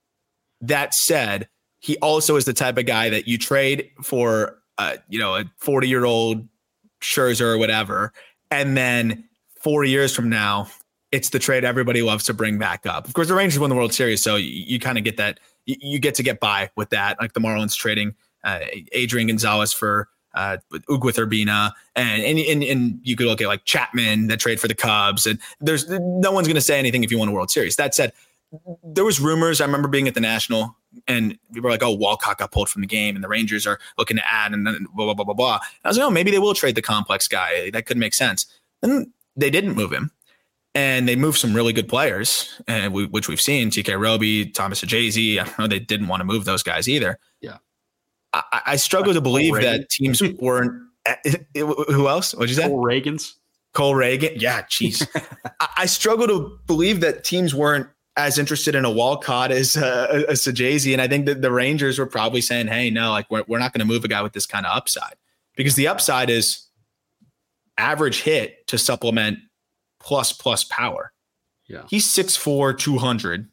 That said, he also is the type of guy that you trade for, uh, you know, a forty-year-old Scherzer or whatever, and then four years from now, it's the trade everybody loves to bring back up. Of course, the Rangers won the World Series, so you, you kind of get that. You, you get to get by with that, like the Marlins trading uh, Adrian Gonzalez for uh, Ugueth Urbina, and, and and and you could look at like Chapman that trade for the Cubs, and there's no one's going to say anything if you won a World Series. That said, there was rumors. I remember being at the National and people are like, oh, Walcott got pulled from the game and the Rangers are looking to add and then blah, blah, blah, blah, blah. And I was like, oh, maybe they will trade the complex guy. That could make sense. And they didn't move him. And they moved some really good players, and we, which we've seen, T K Roby, Thomas Ajazi. I know they didn't want to move those guys either. Yeah. I, I struggle to believe that teams weren't – who else? What'd you say? Cole Reagans. Cole Reagan. Yeah, jeez. I, I struggle to believe that teams weren't as interested in a Walcott as uh, a Sajazi. And I think that the Rangers were probably saying, hey, no, like we're, we're not going to move a guy with this kind of upside, because the upside is average hit to supplement plus plus power. Yeah. He's six foot four, two hundred.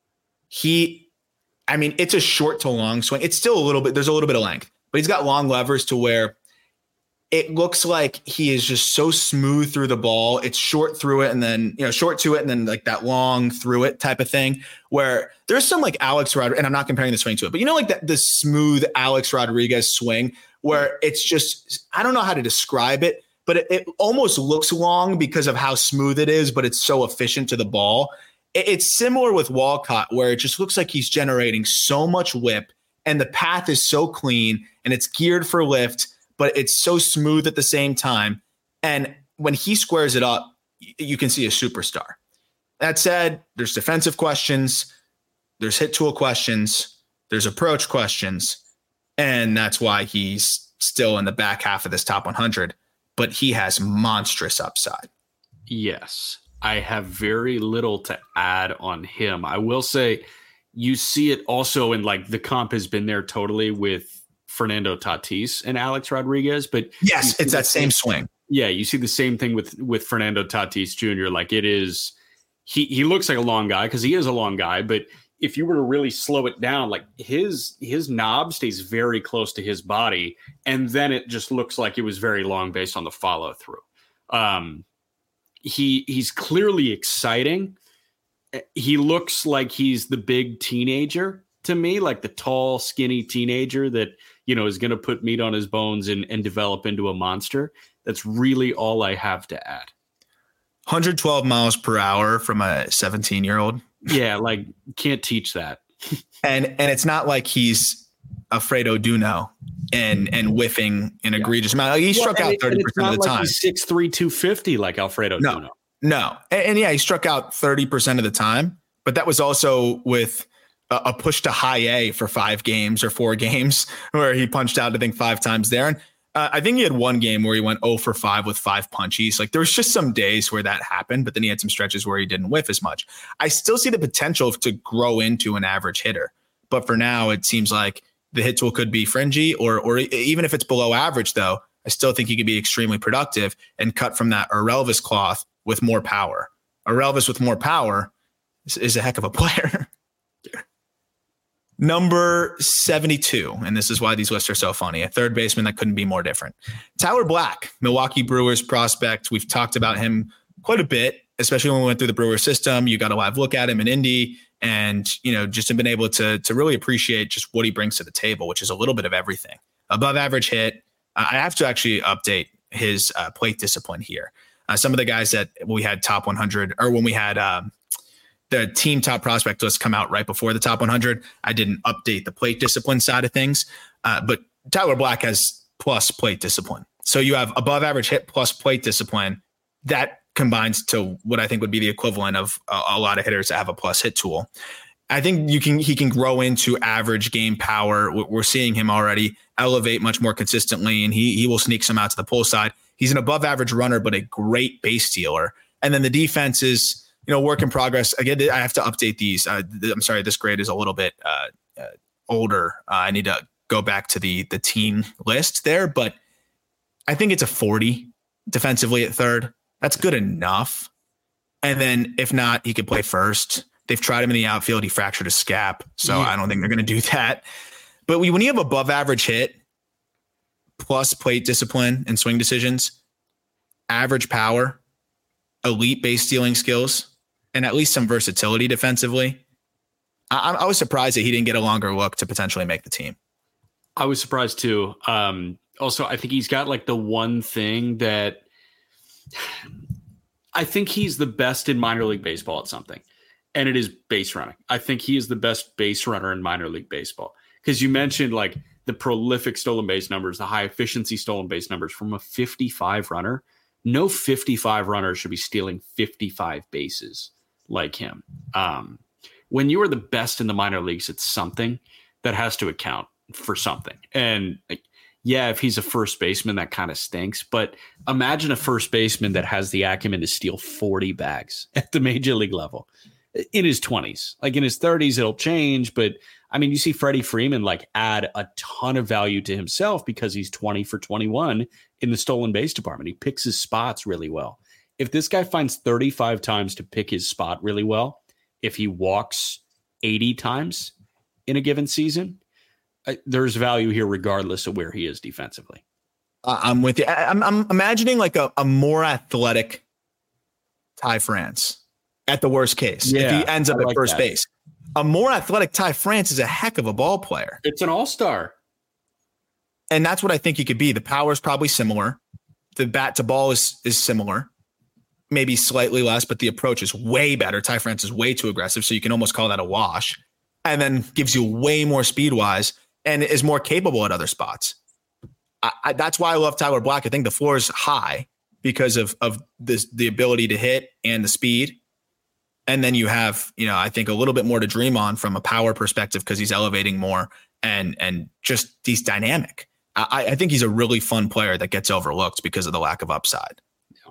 He, I mean, it's a short to long swing. It's still a little bit, there's a little bit of length, but he's got long levers to where it looks like he is just so smooth through the ball. It's short through it and then, you know, short to it and then like that long through it type of thing, where there's some like Alex Rodriguez, and I'm not comparing the swing to it, but you know, like that, the smooth Alex Rodriguez swing where it's just, I don't know how to describe it, but it, it almost looks long because of how smooth it is, but it's so efficient to the ball. It, it's similar with Walcott, where it just looks like he's generating so much whip and the path is so clean and it's geared for lift, but it's so smooth at the same time. And when he squares it up, you can see a superstar. That said, there's defensive questions, there's hit tool questions, there's approach questions, and that's why he's still in the back half of this top one hundred. But he has monstrous upside. Yes, I have very little to add on him. I will say you see it also in like the comp has been there totally with Fernando Tatis and Alex Rodriguez. But yes, it's that same swing. Yeah, you see the same thing with with Fernando Tatis Junior Like it is, he he looks like a long guy because he is a long guy, but if you were to really slow it down, like his his knob stays very close to his body, and then it just looks like it was very long based on the follow through. Um, he he's clearly exciting. He looks like he's the big teenager to me, like the tall, skinny teenager that, you know, is going to put meat on his bones and, and develop into a monster. That's really all I have to add. one hundred twelve miles per hour from a seventeen year old. Yeah, like can't teach that. and and it's not like he's Alfredo Duno and and whiffing an egregious yeah. amount. Like he well, struck out thirty percent of the like time. He's six three, two fifty like Alfredo no, Duno. No. And, and yeah, he struck out thirty percent of the time, but that was also with a, a push to high A for five games or four games where he punched out, I think, five times there. And Uh, I think he had one game where he went oh for five with five punchies. Like there was just some days where that happened, but then he had some stretches where he didn't whiff as much. I still see the potential to grow into an average hitter, but for now it seems like the hit tool could be fringy, or or even if it's below average, though, I still think he could be extremely productive and cut from that Orelvis cloth with more power. Orelvis with more power is, is a heck of a player. Number seventy-two, and this is why these lists are so funny, a third baseman that couldn't be more different. Tyler Black, Milwaukee Brewers prospect. We've talked about him quite a bit, especially when we went through the Brewer system. You got a live look at him in Indy, and you know, just have been able to, to really appreciate just what he brings to the table, which is a little bit of everything. Above average hit. Uh, I have to actually update his uh, plate discipline here. Uh, some of the guys that we had top one hundred, or when we had um, the team top prospect list come out right before the top one hundred. I didn't update the plate discipline side of things, uh, but Tyler Black has plus plate discipline. So you have above average hit plus plate discipline. That combines to what I think would be the equivalent of a, a lot of hitters that have a plus hit tool. I think you can he can grow into average game power. We're seeing him already elevate much more consistently, and he he will sneak some out to the pull side. He's an above average runner, but a great base stealer. And then the defense is, you know, work in progress. Again, I have to update these. Uh, th- I'm sorry, this grade is a little bit uh, uh, older. Uh, I need to go back to the the team list there, but I think it's a forty defensively at third. That's good enough. And then if not, he could play first. They've tried him in the outfield. He fractured his scap, so yeah. I don't think they're going to do that. But we, when you have above average hit plus plate discipline and swing decisions, average power, elite base stealing skills, and at least some versatility defensively, I, I was surprised that he didn't get a longer look to potentially make the team. I was surprised too. Um, also, I think he's got like the one thing that I think he's the best in minor league baseball at something. and it is base running. I think he is the best base runner in minor league baseball. Because you mentioned like the prolific stolen base numbers, the high efficiency stolen base numbers from a fifty-five runner. No fifty-five runner should be stealing fifty-five bases like him. Um, when you are the best in the minor leagues, it's something that has to account for something. And like, yeah, if he's a first baseman, that kind of stinks. But imagine a first baseman that has the acumen to steal forty bags at the major league level in his twenties. Like in his thirties, it'll change. But I mean, you see Freddie Freeman like add a ton of value to himself because he's twenty for twenty-one in the stolen base department. He picks his spots really well. If this guy finds thirty-five times to pick his spot really well, if he walks eighty times in a given season, uh, there's value here regardless of where he is defensively. Uh, I'm with you. I, I'm, I'm imagining like a, a more athletic Ty France at the worst case. Yeah, if he ends up I at like first that. base. A more athletic Ty France is a heck of a ball player. It's an all-star. And that's what I think he could be. The power is probably similar. The bat to ball is is similar. Maybe slightly less, but the approach is way better. Ty France is way too aggressive, so you can almost call that a wash. And then gives you way more speed-wise and is more capable at other spots. I, I, that's why I love Tyler Black. I think the floor is high because of, of this, the ability to hit and the speed. And then you have, you know, I think a little bit more to dream on from a power perspective because he's elevating more and and just he's dynamic. I, I think he's a really fun player that gets overlooked because of the lack of upside. Yeah.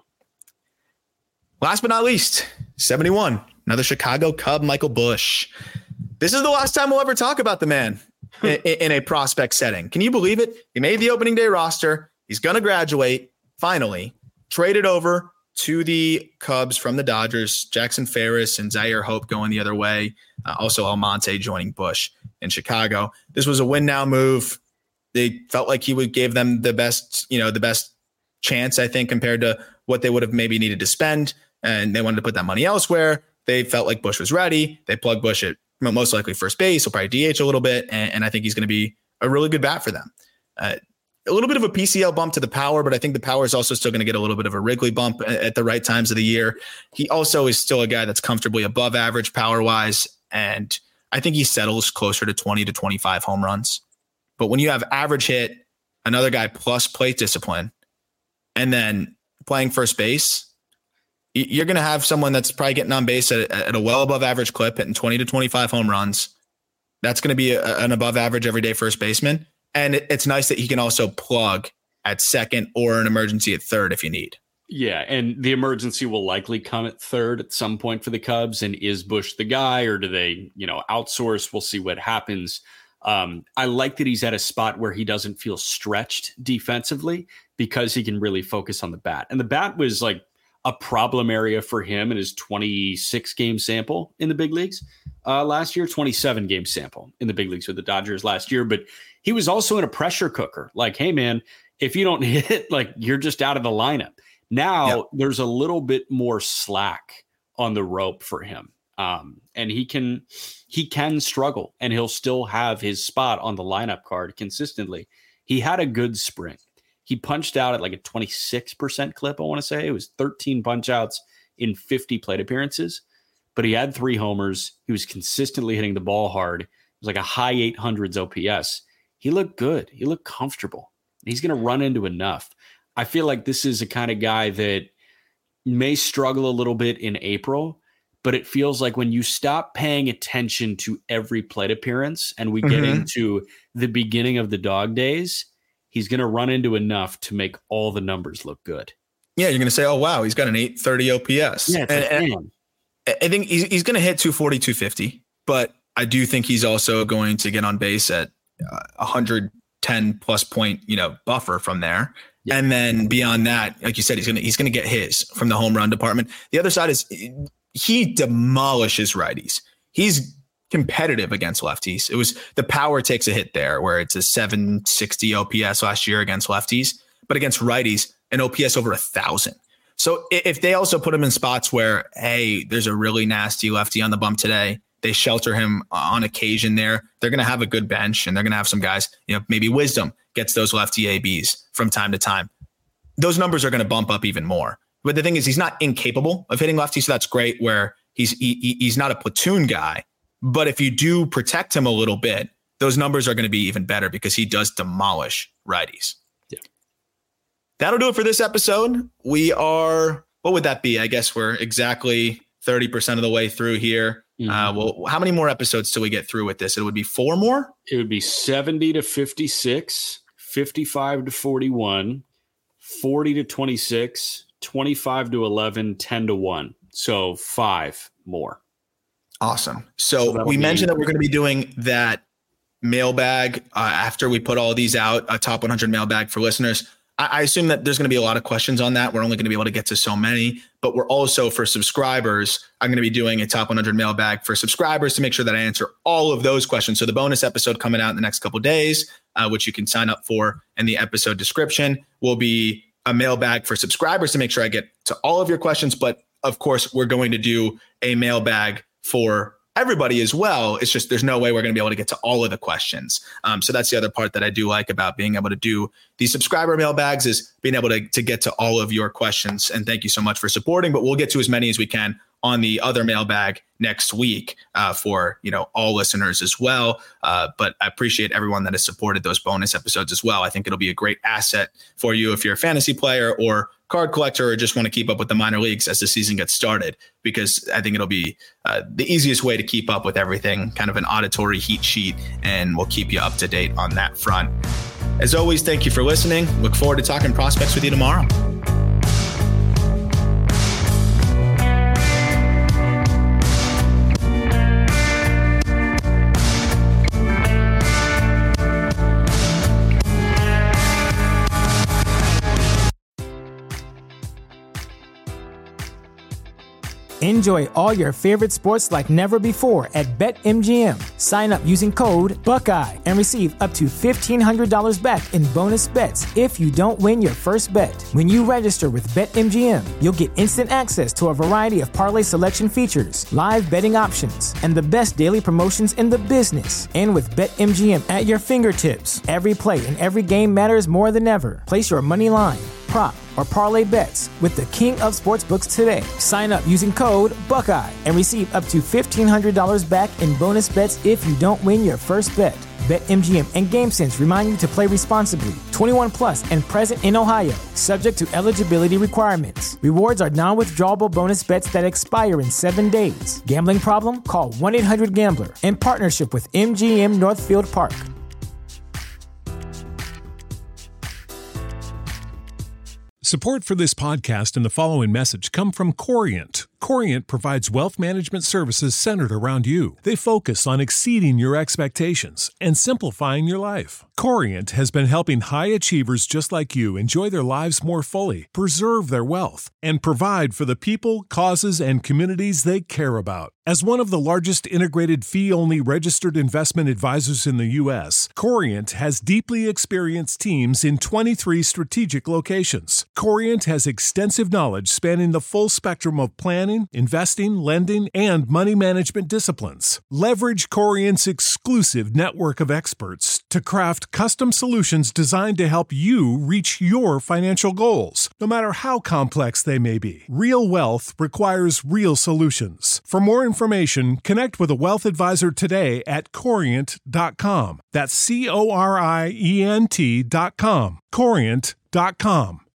Last but not least, seventy-one, another Chicago Cub, Michael Busch. This is the last time we'll ever talk about the man in, in a prospect setting. Can you believe it? He made the opening day roster. He's going to graduate, finally, traded over to the Cubs from the Dodgers, Jackson Ferris and Zaire Hope going the other way. Uh, also Almonte joining Busch in Chicago. This was a win now move. They felt like he would give them the best, you know, the best chance, I think, compared to what they would have maybe needed to spend. And they wanted to put that money elsewhere. They felt like Busch was ready. They plugged Busch at most likely first base. He'll probably D H a little bit. And, and I think he's going to be a really good bat for them. Uh, A little bit of a P C L bump to the power, but I think the power is also still going to get a little bit of a Wrigley bump at the right times of the year. He also is still a guy that's comfortably above average power-wise, and I think he settles closer to twenty to twenty-five home runs. But when you have average hit, another guy plus plate discipline, and then playing first base, you're going to have someone that's probably getting on base at, at a well above average clip, hitting twenty to twenty-five home runs. That's going to be a, an above average everyday first baseman. And it's nice that he can also plug at second or an emergency at third if you need. Yeah, and the emergency will likely come at third at some point for the Cubs. And is Busch the guy, or do they, you know, outsource? We'll see what happens. Um, I like that he's at a spot where he doesn't feel stretched defensively because he can really focus on the bat. And the bat was like a problem area for him in his twenty-six game sample in the big leagues uh, last year, twenty-seven game sample in the big leagues with the Dodgers last year. But he was also in a pressure cooker. Like, hey, man, if you don't hit, like, you're just out of the lineup. Now yep. There's a little bit more slack on the rope for him. Um, and he can he can struggle, and he'll still have his spot on the lineup card consistently. He had a good spring. He punched out at like a twenty-six percent clip, I want to say. It was thirteen punch outs in fifty plate appearances. But he had three homers. He was consistently hitting the ball hard. It was like a high eight hundreds O P S. He looked good. He looked comfortable. He's going to run into enough. I feel like this is a kind of guy that may struggle a little bit in April, but it feels like when you stop paying attention to every plate appearance and we mm-hmm. get into the beginning of the dog days, he's going to run into enough to make all the numbers look good. Yeah, you're going to say, oh, wow, he's got an eight thirty O P S. Yeah, it's and, and I think he's, he's going to hit two forty, two fifty, but I do think he's also going to get on base at uh, one hundred ten plus point, you know, buffer from there. Yeah. And then beyond that, like you said, he's going to, he's going to get his from the home run department. The other side is he demolishes righties. He's competitive against lefties. It was the power takes a hit there where it's a seven sixty O P S last year against lefties, but against righties, an O P S over a thousand. So if they also put him in spots where, hey, there's a really nasty lefty on the bump today, they shelter him on occasion there, they're going to have a good bench, and they're going to have some guys, you know, maybe Wisdom gets those lefty A Bs from time to time. Those numbers are going to bump up even more. But the thing is, he's not incapable of hitting lefties, so that's great, where he's he, he's not a platoon guy. But if you do protect him a little bit, those numbers are going to be even better because he does demolish righties. Yeah. That'll do it for this episode. We are, what would that be? I guess we're exactly thirty percent of the way through here. Mm-hmm. Uh, well, how many more episodes till we get through with this? It would be four more? It would be seventy to fifty-six, fifty-five to forty-one, forty to twenty-six, twenty-five to eleven, ten to one. So five more. Awesome. So, so we mentioned that we're going to be doing that mailbag uh, after we put all these out, a top one hundred mailbag for listeners. I, I assume that there's going to be a lot of questions on that. We're only going to be able to get to so many, but we're also, for subscribers, I'm going to be doing a top one hundred mailbag for subscribers to make sure that I answer all of those questions. So the bonus episode coming out in the next couple of days, uh, which you can sign up for in the episode description, will be a mailbag for subscribers to make sure I get to all of your questions. But of course, we're going to do a mailbag for everybody as well. It's just there's no way we're going to be able to get to all of the questions. Um, so that's the other part that I do like about being able to do these subscriber mailbags, is being able to, to get to all of your questions. And thank you so much for supporting, but we'll get to as many as we can on the other mailbag next week uh, for, you know, all listeners as well. Uh, but I appreciate everyone that has supported those bonus episodes as well. I think it'll be a great asset for you if you're a fantasy player or card collector or just want to keep up with the minor leagues as the season gets started, because I think it'll be uh, the easiest way to keep up with everything, kind of an auditory heat sheet, and we'll keep you up to date on that front. As always, thank you for listening. Look forward to talking prospects with you tomorrow. Enjoy all your favorite sports like never before at BetMGM. Sign up using code Buckeye and receive up to fifteen hundred dollars back in bonus bets if you don't win your first bet. When you register with BetMGM, you'll get instant access to a variety of parlay selection features, live betting options, and the best daily promotions in the business. And with BetMGM at your fingertips, every play and every game matters more than ever. Place your money line, prop, or parlay bets with the king of sportsbooks today. Sign up using code Buckeye and receive up to fifteen hundred dollars back in bonus bets if you don't win your first bet. BetMGM and GameSense remind you to play responsibly. twenty-one plus and present in Ohio, subject to eligibility requirements. Rewards are non-withdrawable bonus bets that expire in seven days. Gambling problem? Call one eight hundred gambler. In partnership with M G M Northfield Park. Support for this podcast and the following message come from Corient. Corient provides wealth management services centered around you. They focus on exceeding your expectations and simplifying your life. Corient has been helping high achievers just like you enjoy their lives more fully, preserve their wealth, and provide for the people, causes, and communities they care about. As one of the largest integrated fee-only registered investment advisors in the U S, Corient has deeply experienced teams in twenty-three strategic locations. Corient has extensive knowledge spanning the full spectrum of planning, investing, lending, and money management disciplines. Leverage Corient's exclusive network of experts to craft custom solutions designed to help you reach your financial goals, no matter how complex they may be. Real wealth requires real solutions. For more information, connect with a wealth advisor today at corient dot com. That's C O R I E N T dot com. corient dot com.